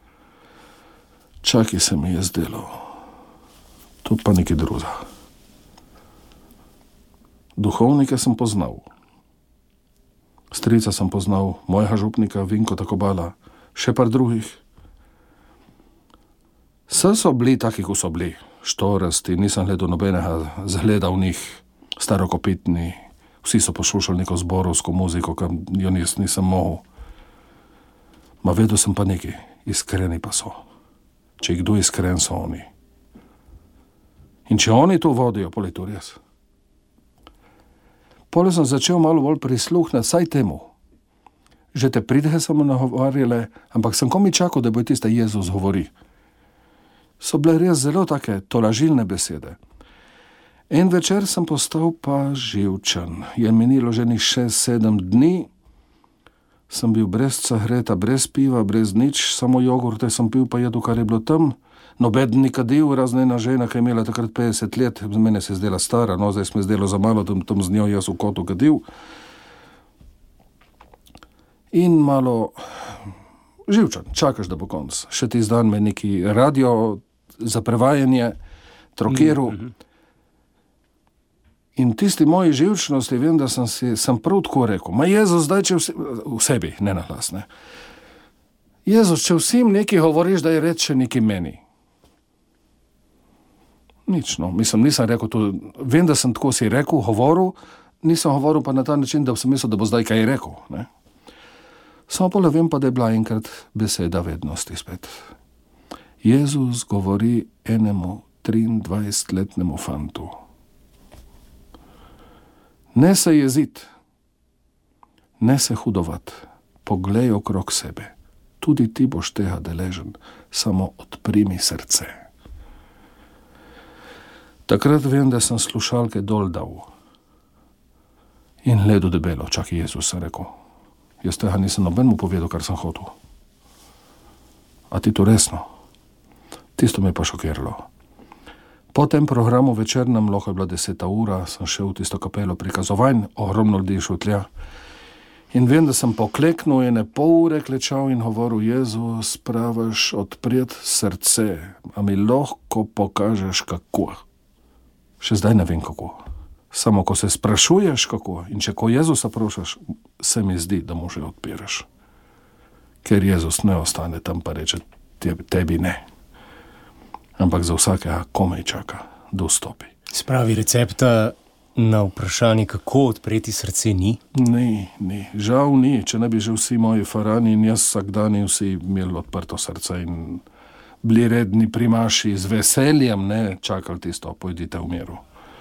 Čakaj se mi je zdelo. To pa nekaj druga. Duhovnike sem poznal. Strica sem poznal, mojega župnika Vinko Takobala, še par drugih. Vse so bili taki, ko so bili. Štorasti, nisem gledal nobenega zgleda v njih, starokopitni, vsi so poslušali neko zborovsko muziko, kam jo nisem mogel. Ma vedel sem pa nekaj, iskreni pa so. Če je kdo iskren, so oni. In če oni to vodijo, pol je to res. Pole sem začel malo bolj prisluhnati, saj temu. Že te pridhe so mu nagovarjale, ampak sem komi čakal, da bo tista Jezus govori. So bile res zelo take tolažilne besede. En večer sem postal pa živčen. Je minilo že 6-7 dni, sem bil brez cigareta, brez piva, brez nič, samo jogurte sem pil pa jedu, kar je bilo tam. Noben ni kadil, razna ena žena, ki je imela takrat 50 let, mene se je zdela stara, no zdaj se mi je zdelo za malo, tam z njo jaz v kotu kadil. In malo živčen, čakaš, da bo konc. Še ti zdan me neki radio za prevajanje, trokeru. In tisti moji živčnosti, vem, da sem prav tako rekel, ma Jezus, zdaj če v sebi, ne na glas, ne. Jezus, če vsem nekaj govoriš, da je reče nekaj meni. Nič, no, nisem rekel to, vem, da sem tako si rekel, govoril, nisem govoril pa na ta način, da sem mislil, da bo zdaj kaj rekel, ne. Samo pole vem pa, da je bila enkrat beseda vednosti spet. Jezus govori enemu 23-letnemu fantu. Ne se jezit, ne se hudovat, poglej okrog sebe. Tudi ti boš tega deležen, samo odprimi srce. Takrat vem, da sem slušalke dol dal. In gledal debelo, čakaj Jezus, sem rekel. Jaz tega nisem nobenemu povedal, kar sem hotel. A ti to resno? Tisto me je pa šokiralo. Po tem programu večernem, lahko je bila 10. ura, sem šel v tisto kapelo prikazovanj, ogromno ljudi šel tja. In vem, da sem pokleknil in pol ure klečal in govoril, Jezus, praviš odpret srce, a mi lahko pokažeš kako. Še zdaj ne vem kako. Samo ko se sprašuješ kako in če ko Jezusa prošaš, se mi zdi, da mu že odpiraš. ker Jezus ne ostane tam pa reče, tebi ne. Ampak za vsakega komaj čaka, da vstopi. Spravi recepta na vprašanje, kako odpreti srce, ni? Ni. Žal ni. Če ne bi že vsi moji farani in jaz vsak dan in vsi imeli odprto srce in bili redni primaši z veseljem, ne čakali tisto, pojdite v miru.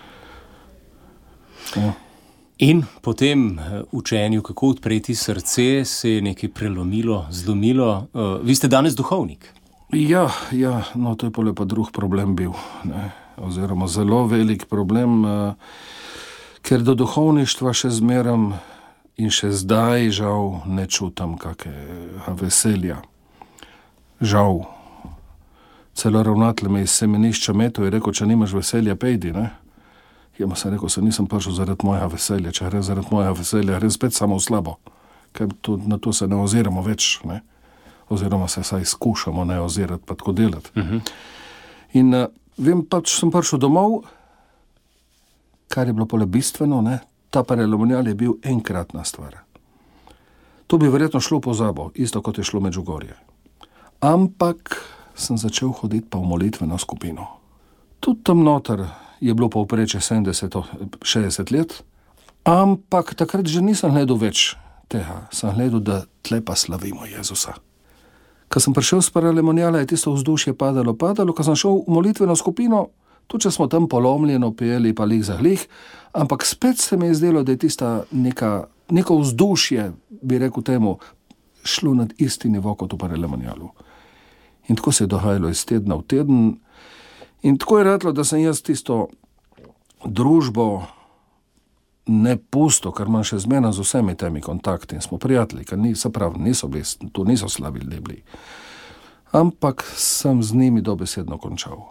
Ja. In po tem učenju, kako odpreti srce, se je nekaj prelomilo, zlomilo. Vi ste danes duhovnik. Ja, no to je pa drug problem bil, ne? Oziroma zelo velik problem, ker do duhovništva še zmeram in še zdaj žal ne čutam kakega veselja. Žal. Celo ravnatelj me iz semenišča meto je rekel, če nimaš veselja, pejdi, ne? Ja, ma sem rekel, se nisem prišel zaradi mojega veselja, če gre zaradi mojega veselja, gre spet samo v slabo, ker na to se ne oziramo več, ne? Oziroma se saj skušamo ne ozirati, pa tako delati. In vem, pač sem prišel domov, kar je bilo pole bistveno, ne? Ta ceremonial je bil enkratna stvar. To bi verjetno šlo pozabo, isto kot je šlo Medžugorje. Ampak sem začel hoditi pa v molitveno skupino. Tudi tam noter je bilo povprečje 70-60 let, ampak takrat že nisem gledal več tega. Sem gledal, da tle pa slavimo Jezusa. Ko sem prišel s ceremoniala, je tisto vzdušje padalo. Ko sem šel v molitveno skupino, tudi če smo tam polomljeno peli pa lih za glih, ampak spet se mi je zdelo, da je tista neko vzdušje, bi rekel temu, šlo nad isti nivo kot v ceremonialu. In tako se je dogajalo iz tedna v teden. In tako je ratlo, da sem jaz tisto družbo ne pusto, ker imam še zmeraj z vsemi temi kontakti in smo prijatelji, ker niso slabi debli. Ampak sem z njimi dobesedno končal.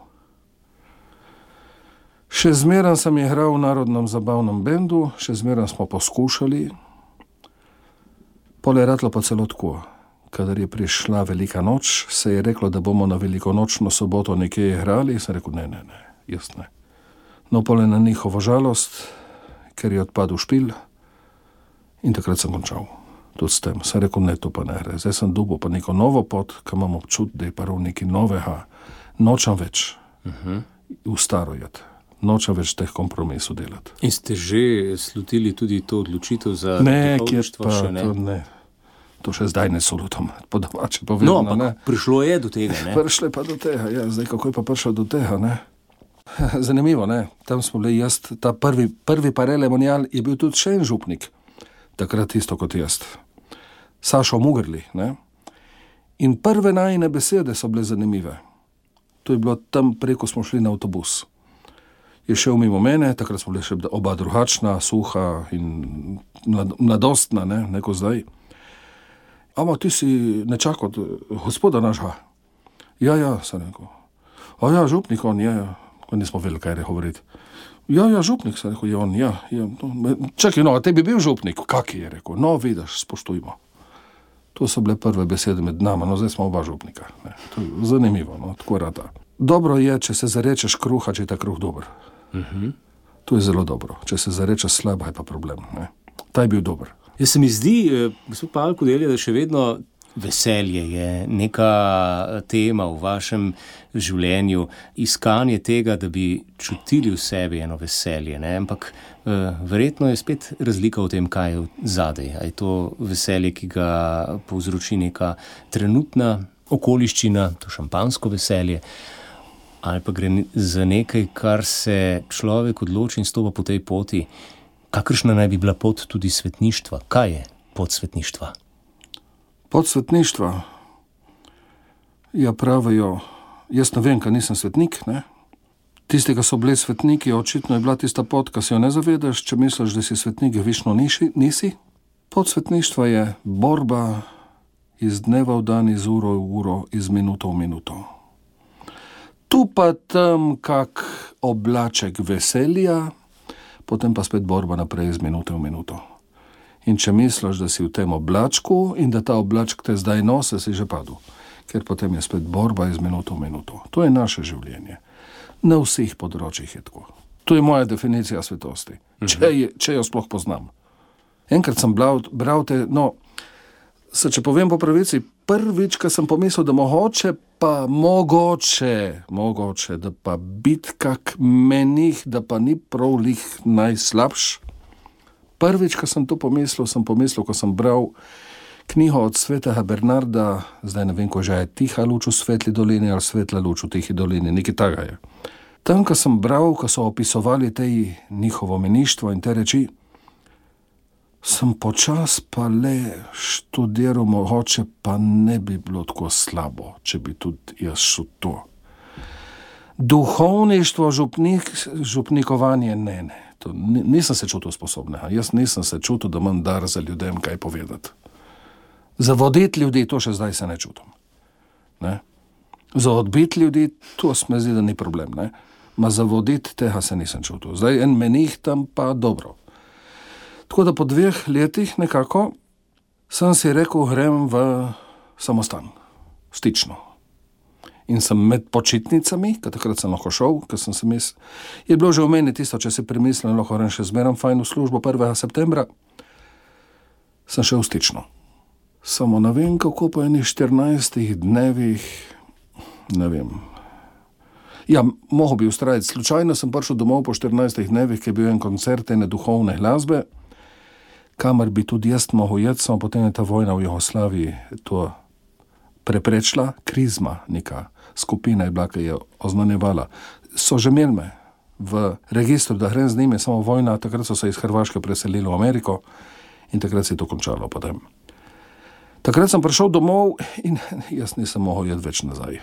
Še zmeraj sem igral v narodnem zabavnem bendu, še zmeraj smo poskušali. Pole je ratlo pa celo tako. Kadar je prišla velika noč, se je reklo, da bomo na velikonočno soboto nekje igrali. Sem rekel, ne, jaz ne. No, pole na njihovo žalost, ker je odpadel špil in takrat sem končal. Tudi s tem. Sem rekel, ne, to pa ne gre. Zdaj sem dobil pa neko novo pot, ki imam občut, da je pa nekaj novega. Nočem več ustarojati. Nočem več teh kompromisov delati. In ste že slutili tudi to odločitev za duhovništvo? Ne. To še zdaj ne solutam, po domače povedano. No, ampak prišlo je do tega, ne? Prišlo je pa do tega, ja. Zdaj, kako je pa prišel do tega, ne? Zanimivo, ne? Tam smo bili jaz, ta prvi ceremonial je bil tudi še en župnik. Takrat isto kot jaz. Sašo Mugrli, ne? In prve najine besede so bile zanimive. To je bilo tam, preko smo šli na avtobus. Je šel mimo mene, takrat smo bili še oba drugačna, suha in mladostna, ne? Neko zdaj. Ama ti si nečak od gospoda našega? Ja, sem rekel. Ja, župnik on, ja. Nismo vedeli, kaj je govoriti. Ja, župnik, sem rekel, je on, ja. Čakaj, no, a tebi bil župnik? Kak je rekel? No, vidiš, spoštujmo. To so bile prve besede med nama, no, zdaj smo oba župnika. Ne. To je zanimivo, no, tako rata. Dobro je, če se zarečeš kruha, če je ta kruh dober. To je zelo dobro. Če se zarečeš slaba, je pa problem, ne. Ta je bil dober. Ja, se mi zdi, gospod Pavel Kodelja, da še vedno veselje je neka tema v vašem življenju, iskanje tega, da bi čutili v sebi eno veselje, ne? Ampak verjetno je spet razlika v tem, kaj je zadaj. A je to veselje, ki ga povzroči neka trenutna okoliščina, to šampansko veselje, ali pa gre za nekaj, kar se človek odloči in stopa po tej poti. Kakršna naj bi bila pot tudi svetništva? Kaj je pot svetništva? Pot svetništva? Ja, pravijo, jaz ne vem, kaj nisem svetnik, ne? Tisti, ki so bili svetniki, očitno je bila tista pot, ki se jo ne zavedaš, če misliš, da si svetnik, višno nisi. Pot svetništva je borba iz dneva v dan, iz uro v uro, iz minuto v minuto. Tu pa tam kak oblaček veselja, potem pa spet borba naprej iz minute v minuto. In če misliš, da si v tem oblačku in da ta oblaček te zdaj nosi, si že padel. Ker potem je spet borba iz minute v minuto. To je naše življenje. Na vseh področjih je tako. To je moja definicija svetosti. Če jo sploh poznam. Enkrat sem bral te, če povem po pravici, prvič, ko sem pomislil, da mogoče, da pa biti kak menih, da pa ni prav lih najslabš. Prvič, ko sem to pomislil, ko sem bral knjigo od svetega Bernarda, zdaj ne vem, ko že je Tiha luč v svetli dolini ali Svetla luč v tihi dolini, nekaj takega je. Tam, ko sem bral, ko so opisovali te njihovo meništvo in te reči, sem počas pa le študiral, mogoče pa ne bi bilo tako slabo, če bi tudi jaz šel to. Duhovništvo, župnikovanje, ne. Nisem se čutil sposobnega. Jaz nisem se čutil, da imam dar za ljudem kaj povedati. Za voditi ljudi, to še zdaj se ne čutim. Ne? Za odbiti ljudi, to se zdi, da ni problem. Ne? Ma za voditi tega se nisem čutil. Zdaj en menih tam pa dobro. Tako da po 2 letih nekako sem si rekel, grem v samostan, stično. In sem med počitnicami, ker takrat sem lahko šel, ker sem se mislil, je bilo že v meni tisto, če si premislim, lahko grem še zmeram fajn v službo 1. septembra, sem šel stično. Samo ne vem, kako po enih 14 dnevih, ne vem. Ja, mogo bi ustrajati. Slučajno sem prišel domov po 14 dnevih, ki je bil en koncert ene duhovne glasbe, kamor bi tudi jaz mogel jeti, samo potem je ta vojna v Jugoslaviji to preprečila. Krizma, neka skupina je bila, ki je oznanjevala. So že imeli me v registru, da grem z njimi, samo vojna, takrat so se iz Hrvaške preselili v Ameriko in takrat se je to končalo potem. Takrat sem prišel domov in jaz nisem mogel jeti več nazaj.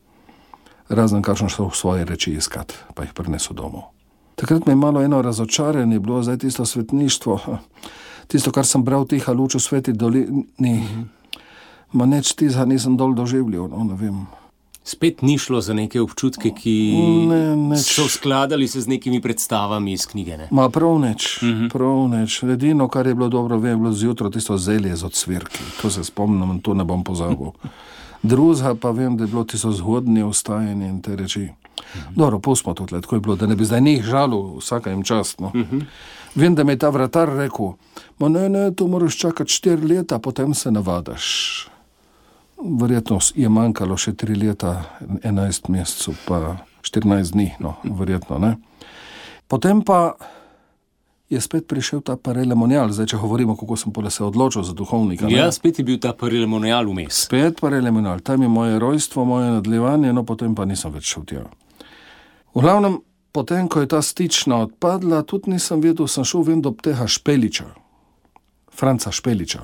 Razen kakšno šel v svoje reči iskat, pa jih prinesel domov. Takrat mi je malo eno razočaranje bilo, zdaj tisto svetništvo, tisto, kar sem bral Tiha luč v sveti dolini, ma neč tizga nisem dol doživljal, no, ne vem. Spet ni šlo za neke občutke, ki so skladali se z nekimi predstavami iz knjige, ne? Ma prav neč. Edino, kar je bilo dobro, vem, je bilo zjutro tisto zelje z odsvirki. To se spomnim in to ne bom pozabil. Drugega pa vem, da je bilo tisto zgodnje vstajanje in te reči. Dobro, pustimo to tle, tako je bilo, da ne bi zdaj njih žalil, vsaka jim čast, no. Vem, da mi je ta vratar rekel, ma ne, to moraš čakati 4 leta, potem se navadaš. Verjetno je manjkalo še 3 leta, 11 mesecev, pa 14 dni, no, verjetno, ne. Potem pa je spet prišel ta paralelmonial, zdaj, če govorimo, kako sem pole se odločil za duhovnika. Ja, spet je bil ta paralelmonial vmes. Spet paralelmonial, tam je moje rojstvo, moje nadlevanje, no, potem pa nisem več šel tja. V glavnem, potem, ko je ta stična odpadla, tudi nisem vedel, sem šel vem do tega Špeliča, Franca Špeliča.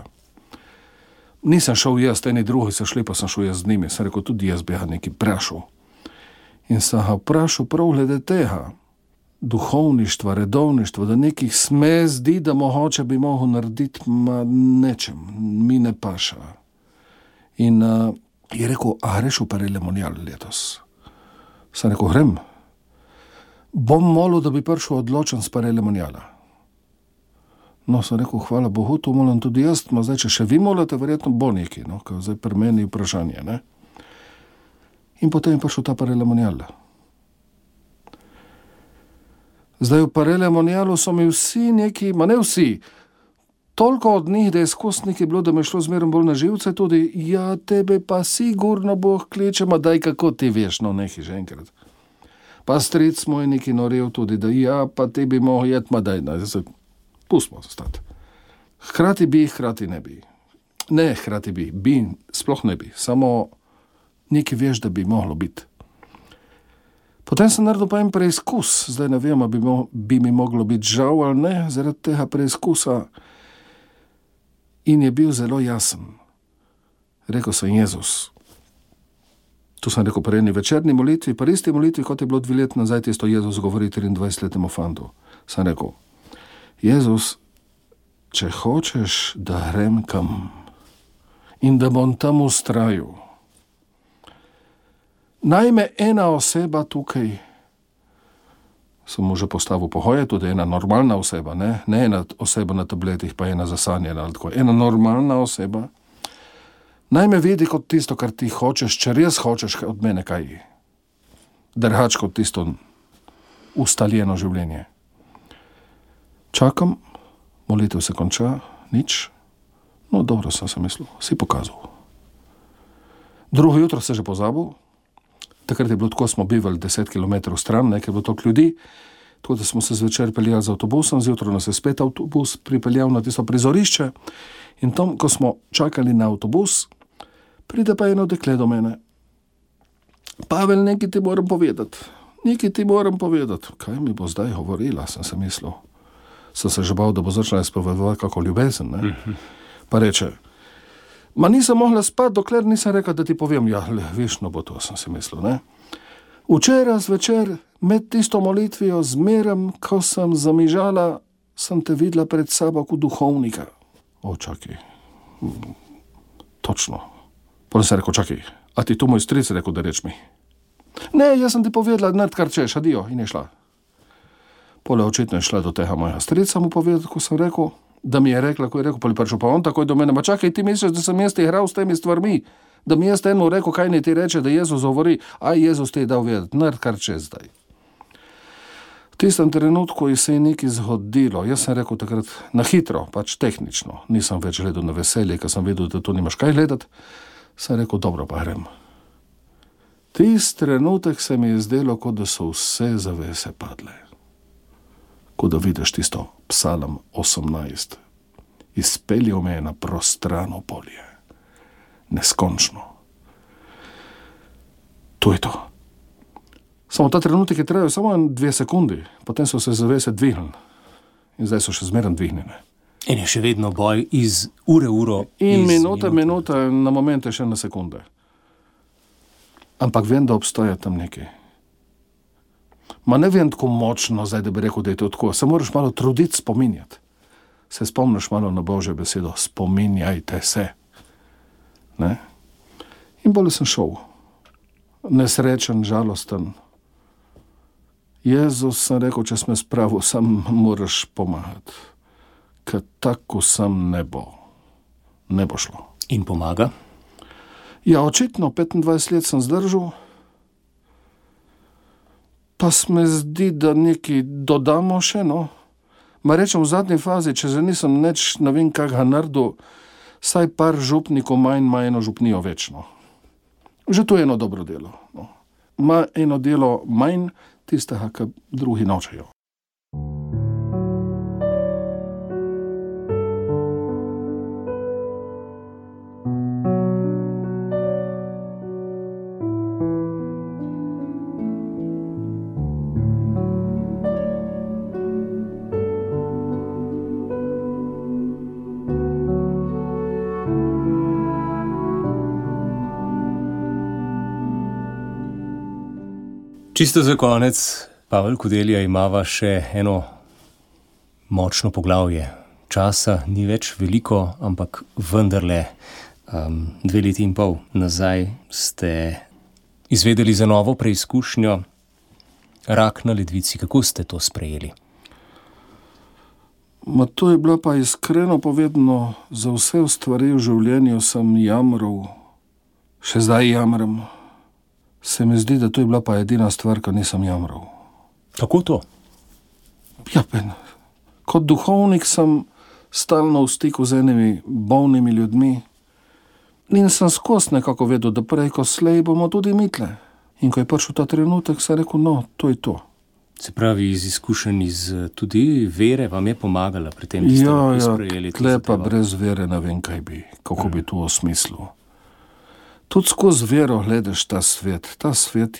Nisem šel jaz, eni drugi so šli, pa sem šel jaz z njimi. Sem rekel, tudi jaz bi ga nekaj vprašal. In sem ga vprašal prav glede tega duhovništva, redovništva, da nekih sme zdi, da mogoče bi mogel narediti nečem, mi ne paša. In je rekel, a greš v paralelmonial letos? Sem rekel, grem. Bom molil, da bi prišel odločen z paralelmoniala. No, sem rekel, hvala Bogu, to molim tudi jaz, ma zdaj, če še vi molite, verjetno bo neki, no, ker zdaj pri meni vprašanje, ne. In potem je prišel ta paralelmonial. Zdaj v paralelmonialu so mi vsi neki, ma ne vsi, toliko od njih, da je skozi nekaj bilo, da me je šlo zmeraj bolj na živce tudi, ja, tebe pa sigurno Bog kleče, ma daj, kako ti veš, no, nekaj že enkrat. Pa stric moj neki norel tudi, da ja, pa ti bi mogel jet, ma daj, pustimo stati. Hkrati bi, hkrati ne bi. Ne, hkrati bi, sploh ne bi. Samo nekaj veš, da bi moglo biti. Potem sem naredil pa en preizkus. Zdaj ne vem, bi mi moglo biti žal ali ne, zaradi tega preizkusa. In je bil zelo jasen. Rekel sem Jezus. To sem rekel pri eni večerni molitvi, pri isti molitvi, kot je bilo 2 let nazaj, tisto Jezus govori 23-letnemu fantu. Sem rekel, Jezus, če hočeš, da grem kam in da bom tam ustrajal, naj me ena oseba tukaj, sem mu že postavil pogoje, tudi ena normalna oseba, ne ena oseba na tabletih, pa ena zasanjena, ali tako, ena normalna oseba, naj me vidi kot tisto, kar ti hočeš, če res hočeš od mene kaj, drugače kot tisto ustaljeno življenje. Čakam, molitev se konča, nič. No, dobro, sem se mislil, si pokazal. Drugo jutro se že pozabil, takrat je bilo tako, smo bivali 10 km stran, nekaj je bilo toliko ljudi, tako da smo se zvečer peljali z avtobusom, zjutraj nas je spet avtobus pripeljal na tisto prizorišče in tam, ko smo čakali na avtobus, pride pa eno dekle do mene. Pavel, nekaj ti moram povedati. Kaj mi bo zdaj govorila, sem se mislil. Sem se že bal, da bo začela izpovedovati kako ljubezen, ne? Pa reče, ma nisem mogla spati, dokler nisem rekla, da ti povem. Ja, veš, no bo to, sem si mislil, ne? Včeraj zvečer, med tisto molitvijo, zmerem, ko sem zamižala, sem te videla pred sabo kot duhovnika. Čakaj. Točno. Potem sem rekel, čakaj, a ti to moj stric rekel, da reč mi? Ne, jaz sem ti povedala, nerd kar češ, adijo, in je šla. Pole očitno je šla do tega mojega strica mu povedati, ko sem rekel, da mi je rekla, ko je rekel, poli prišel pa on takoj do mene, ma čakaj, ti misliš, da sem jaz ti igral s temi stvarmi, da mi jaz temu rekel, kaj ne ti reče, da Jezus govori, Jezus ti je dal vedeti, nerd kar češ zdaj. V tistem trenutku je se je nekaj zgodilo, jaz sem rekel takrat na hitro, pač tehnično, nisem več gledal na veselje, ker sem vedel, da to nimaš kaj gledati, sem rekel, dobro pa grem. Tist trenutek se mi je zdelo, kot da so vse zavese padle. Kot da vidiš tisto Psalm 18. Izpeljal me je na prostrano polje. Neskončno. To je to. Samo ta trenutek je trajal samo 2 sekundi, potem so se zavese dvignili. In zdaj so še zmeraj dvignjene. In je še vedno boj iz ure v uro. In minuta, na momente še na sekunde. Ampak vem, da obstaja tam nekaj. Ma ne vem tako močno zdaj, da bi rekel, da je to tako. Se moraš malo truditi spominjati. Se spomniš malo na Božjo besedo. Spominjajte se. Ne? In bolj sem šel. Nesrečen, žalosten. Jezus, sem rekel, če sem spravil, sam moraš pomagati. Ker tako sam ne bo šlo. In pomaga? Ja, očitno, 25 let sem zdržal, pa se mi zdi, da nekaj dodamo še, no. Ma rečem, v zadnji fazi, če že nisem neč, ne vem, kak ga naredil, saj par župnikov manj ima eno župnijo večno. Že to je eno dobro delo, no. Ma eno delo manj tistega, kar drugi nočejo. Čisto za konec, Pavel Kodelja, imava še eno močno poglavje. Časa ni več veliko, ampak vendarle 2 leti in pol nazaj ste izvedeli za novo preizkušnjo, rak na ledvici. Kako ste to sprejeli? Ma to je bilo pa iskreno povedano, za vse stvari v življenju sem jamral, še zdaj jamram. Se mi zdi, da to je bila pa edina stvar, ko nisem jamral. Kako to? Ja, kot duhovnik sem stalno v stiku z enimi bolnimi ljudmi in sem skozi nekako vedel, da prej, ko slej, bomo tudi mitle. In ko je prišel ta trenutek, sem rekel, no, to je to. Se pravi, iz izkušenj iz tudi vere vam je pomagala pri tem, da ste lahko sprejeli to zadevo? Ja, tle pa brez vere ne vem, kako bi to osmislil. Tudi skozi vero gledaš ta svet. Ta svet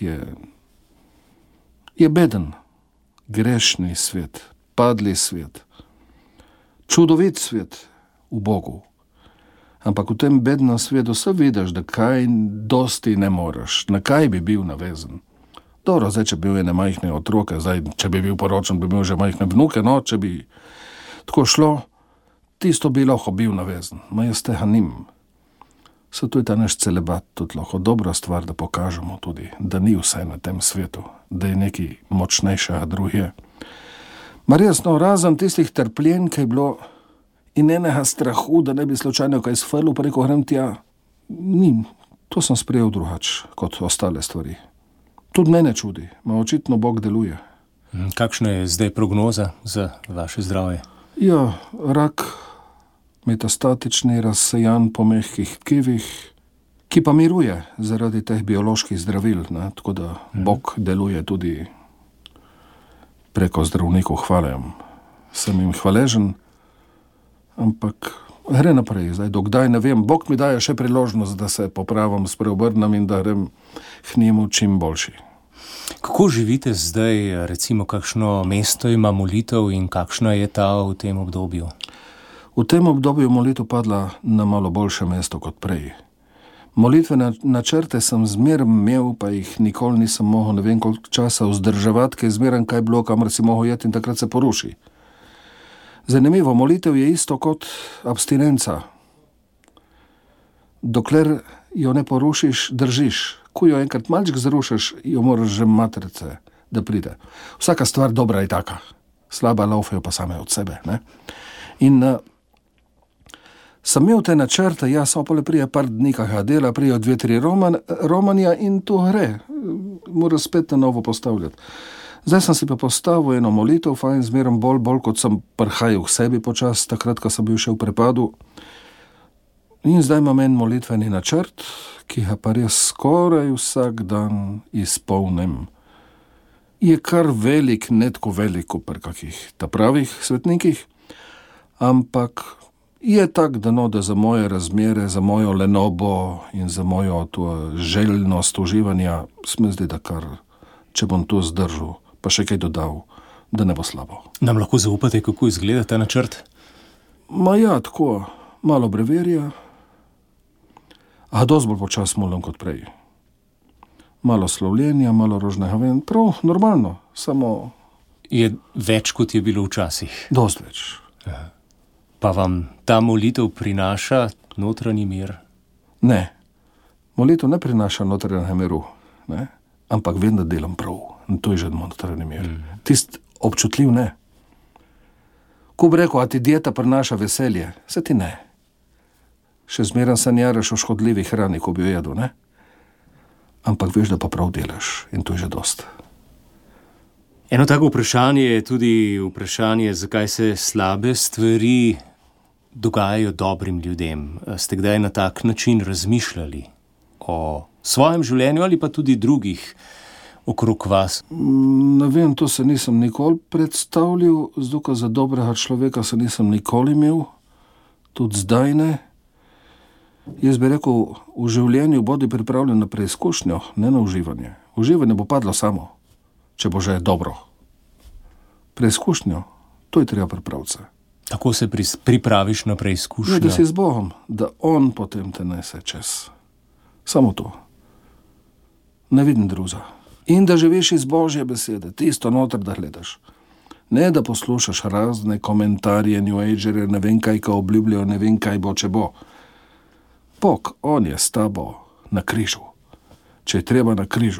je beden, grešni svet, padli svet, čudovit svet v Bogu. Ampak v tem bednem svetu se vidiš, da kaj dosti ne moreš, na kaj bi bil navezan. Dobro, zdaj, če bi bil ene majhne otroke, zdaj, če bi bil poročen, bi bil že majhne vnuke, no, če bi tako šlo, tisto bi lahko bil navezan. Ma jaz tega nimam. Zato je ta naš celibat tudi lahko dobra stvar, da pokažemo tudi, da ni vse na tem svetu, da je nekaj močnejšega drugje. Mar jasno, razen tistih trpljenj, ki je bilo in enega strahu, da ne bi slučajno kaj sfrlo preko grem tja, ni. To sem sprejel drugač kot ostale stvari. Tudi mene čudi, ma očitno Bog deluje. Kakšna je zdaj prognoza za vaše zdravje? Ja, rak metastatični, razsejan po mehkih tkivih, ki pa miruje zaradi teh bioloških zdravil, ne? Tako da Bog deluje tudi preko zdravnikov, hvalim. Sem jim hvaležen, ampak gre naprej. Zdaj, dokdaj ne vem, Bog mi daje še priložnost, da se popravim, spreobrnem in da grem k njemu čim boljši. Kako živite zdaj, recimo, kakšno mesto ima molitev in kakšna je ta v tem obdobju? V tem obdobju molitev padla na malo boljše mesto kot prej. Molitvene načrte sem zmeraj imel, pa jih nikoli nisem mogel, ne vem koliko časa vzdrževati, ker zmeraj kaj bilo, kamor si mogel jeti in takrat se poruši. Zanimivo, molitev je isto kot abstinenca. Dokler jo ne porušiš, držiš. Ko jo enkrat malček zrušiš, jo moraš že matrice, da pride. Vsaka stvar dobra je taka. Slaba laufajo pa same od sebe, ne? In sem imel te načrte, ja, samo pole prije par dni kakega dela, prijo 2-3 romanja in to gre. Moram spet na novo postavljati. Zdaj sem si pa postavil eno molitev, fajn, zmeraj bolj kot sem prhajal k sebi počas, takrat, ko sem bil še v prepadu. In zdaj imam en molitveni načrt, ki ga pa res skoraj vsak dan izpolnim. Je kar velik, ne tako velik, kot pri kakih ta pravih svetnikih, ampak je tak, da za moje razmere, za mojo lenobo in za mojo željnost uživanja, se mi zdi, da kar, če bom to zdržal, pa še kaj dodal, da ne bo slabo. Nam lahko zaupate, kako izgleda ta načrt? Ja, tako, malo breverja, a dosti bolj počas molim kot prej. Malo slovljenja, malo rožnega ven, prav normalno, samo... Je več, kot je bilo včasih? Dosti več. Aha. Pa vam ta molitev prinaša notranji mir? Ne, molitev ne prinaša notranjega miru, ne? Ampak vem, da delam prav. In to je že notranji mir. Tist občutljiv ne. Ko bi rekel, a ti dieta prinaša veselje? Se ti ne. Še zmeraj sanjaraš o škodljivi hrani, ko bi jo jedel, ne? Ampak veš, da pa prav delaš in to je že dost. Eno tako vprašanje je tudi vprašanje, zakaj se slabe stvari dogajajo dobrim ljudem. Ste kdaj na tak način razmišljali o svojem življenju ali pa tudi drugih okrog vas? Ne vem, to se nisem nikoli predstavljal, zato za dobrega človeka se nisem nikoli imel, tudi zdaj ne. Jaz bi rekel, v življenju bodi pripravljen na preizkušnjo, ne na uživanje. Uživanje bo padlo samo, če bo že dobro. Preizkušnjo, to je treba pripraviti. Tako se pripraviš na preizkušnjo? Ja, da si z Bogom, da on potem te nese čez. Samo to. Ne vidim druga. In da živiš iz Božje besede, tisto noter, da gledaš. Ne da poslušaš razne komentarje, New Agerje, ne vem kaj, ko obljubljajo, ne vem kaj bo, če bo. Bog, on je s tabo na križu. Če je treba na križu.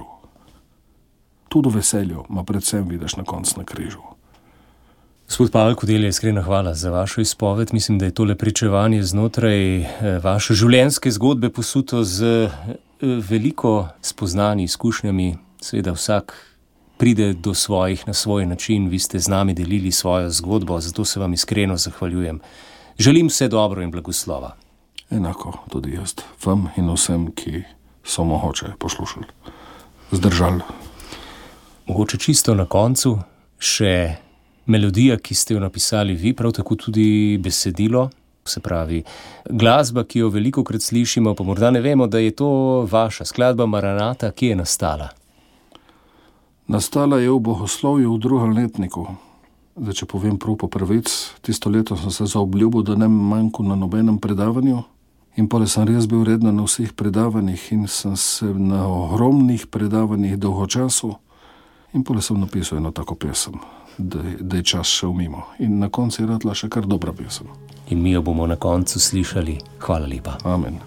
Tudi veseljo, ma predvsem vidiš na koncu na križu. Gospod Pavel Kodelja, iskrena hvala za vašo izpoved. Mislim, da je tole pričevanje znotraj vaše življenjske zgodbe posuto z veliko spoznanji, izkušnjami. Seveda vsak pride do svojih na svoj način. Vi ste z nami delili svojo zgodbo, zato se vam iskreno zahvaljujem. Želim vse dobro in blagoslova. Enako tudi jaz, vam in vsem, ki so mogoče poslušali, zdržali. Mogoče čisto na koncu še melodija, ki ste jo napisali vi, prav tako tudi besedilo, se pravi glasba, ki jo velikokrat slišimo, pa morda ne vemo, da je to vaša skladba Maranata, ki je nastala. Nastala je v bogoslovju v 2. letniku. Zdaj, če povem prav po prvic, tisto leto sem se zaobljubil, da ne manjkal na nobenem predavanju. In pole sem res bil redno na vseh predavanjih in sem se na ogromnih predavanjih dolgočasil. In pole sem napisal eno tako pesem, da je čas šel mimo. In na koncu je ratla še kar dobra pesem. In mi jo bomo na koncu slišali. Hvala lepa. Amen.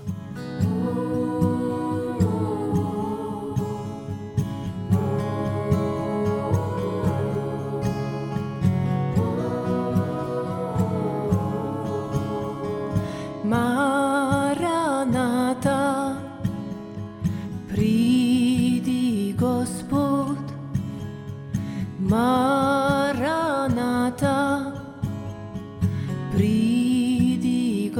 Maranata, pridi Gospod. Maranata, pridi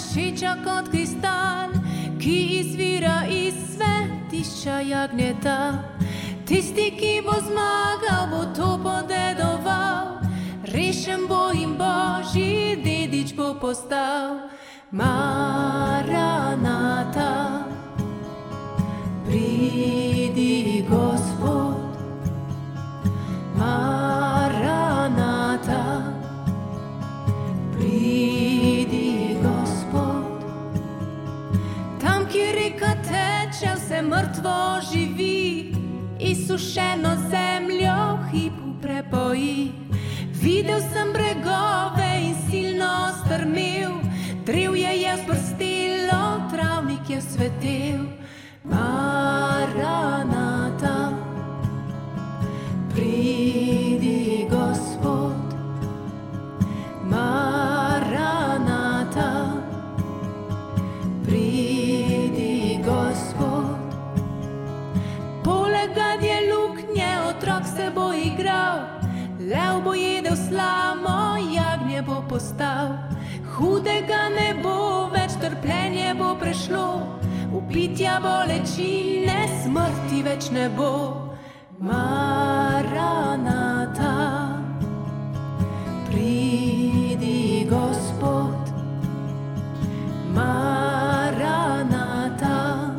prašiča kot kristal, ki izvira iz svetišča jagnjeta. Tisti, ki bo zmagal, bo to podedoval, rešen bo in Božji dedič bo postal. Maranata, pridi Gospod. Maranata, pridi Gospod. Tam, kjer reka teče, vse mrtvo živi, izsušeno zemljo v hipu prepoji. Videl sem bregove in silno strmel, drevje je sprstilo, travnik je svetel. Maranata, pridi Gospod. Maranata, pridi Gospod. Poleg gadje luknje otrok se bo igral, lev bo jedel slamo, jagnje bo postal. Hudega ne bo več, trpljenje bo prešlo, upitja bolečine, smrti več ne bo. Maranata, pridi Gospod. Maranata,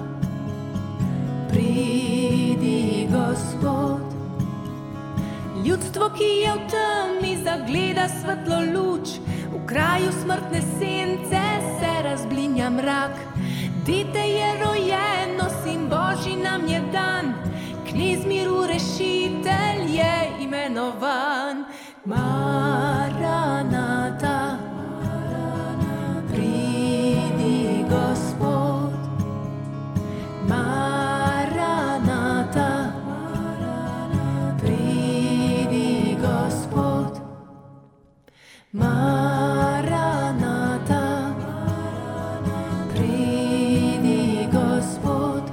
pridi Gospod. Ljudstvo, ki je v temi, zagleda svetlo luč, v kraju smrtne sence se razblinja mrak. Dete je rojeno, sin Božji nam je dan, knez miru rešitelj je imenovan. Maranata, pridi Gospod. Maranata, pridi Gospod. Maranata, pridi Gospod.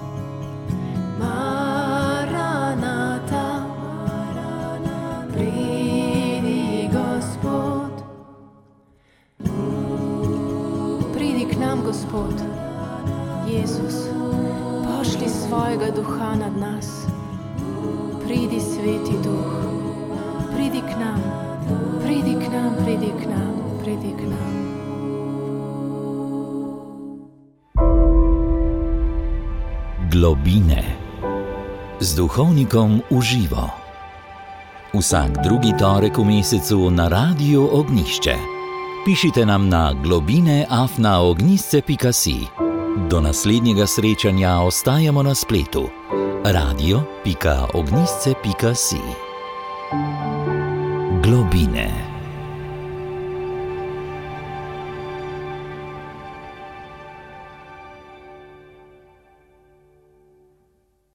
Maranata, pridi Gospod. Pridi k nam, Gospod. Jezus, pošli svojega duha nad nas. Pridi, Sveti Duh, pridi k nam, pridi k nam, pridi k nam, pridi k nam. Globine z duhovnikom v živo. Vsak drugi torek v mesecu na Radiu Ognjišče. Pišite nam na globine@ognjišče.si. Do naslednjega srečanja ostajamo na spletu radio.ognjišče.si. Globine.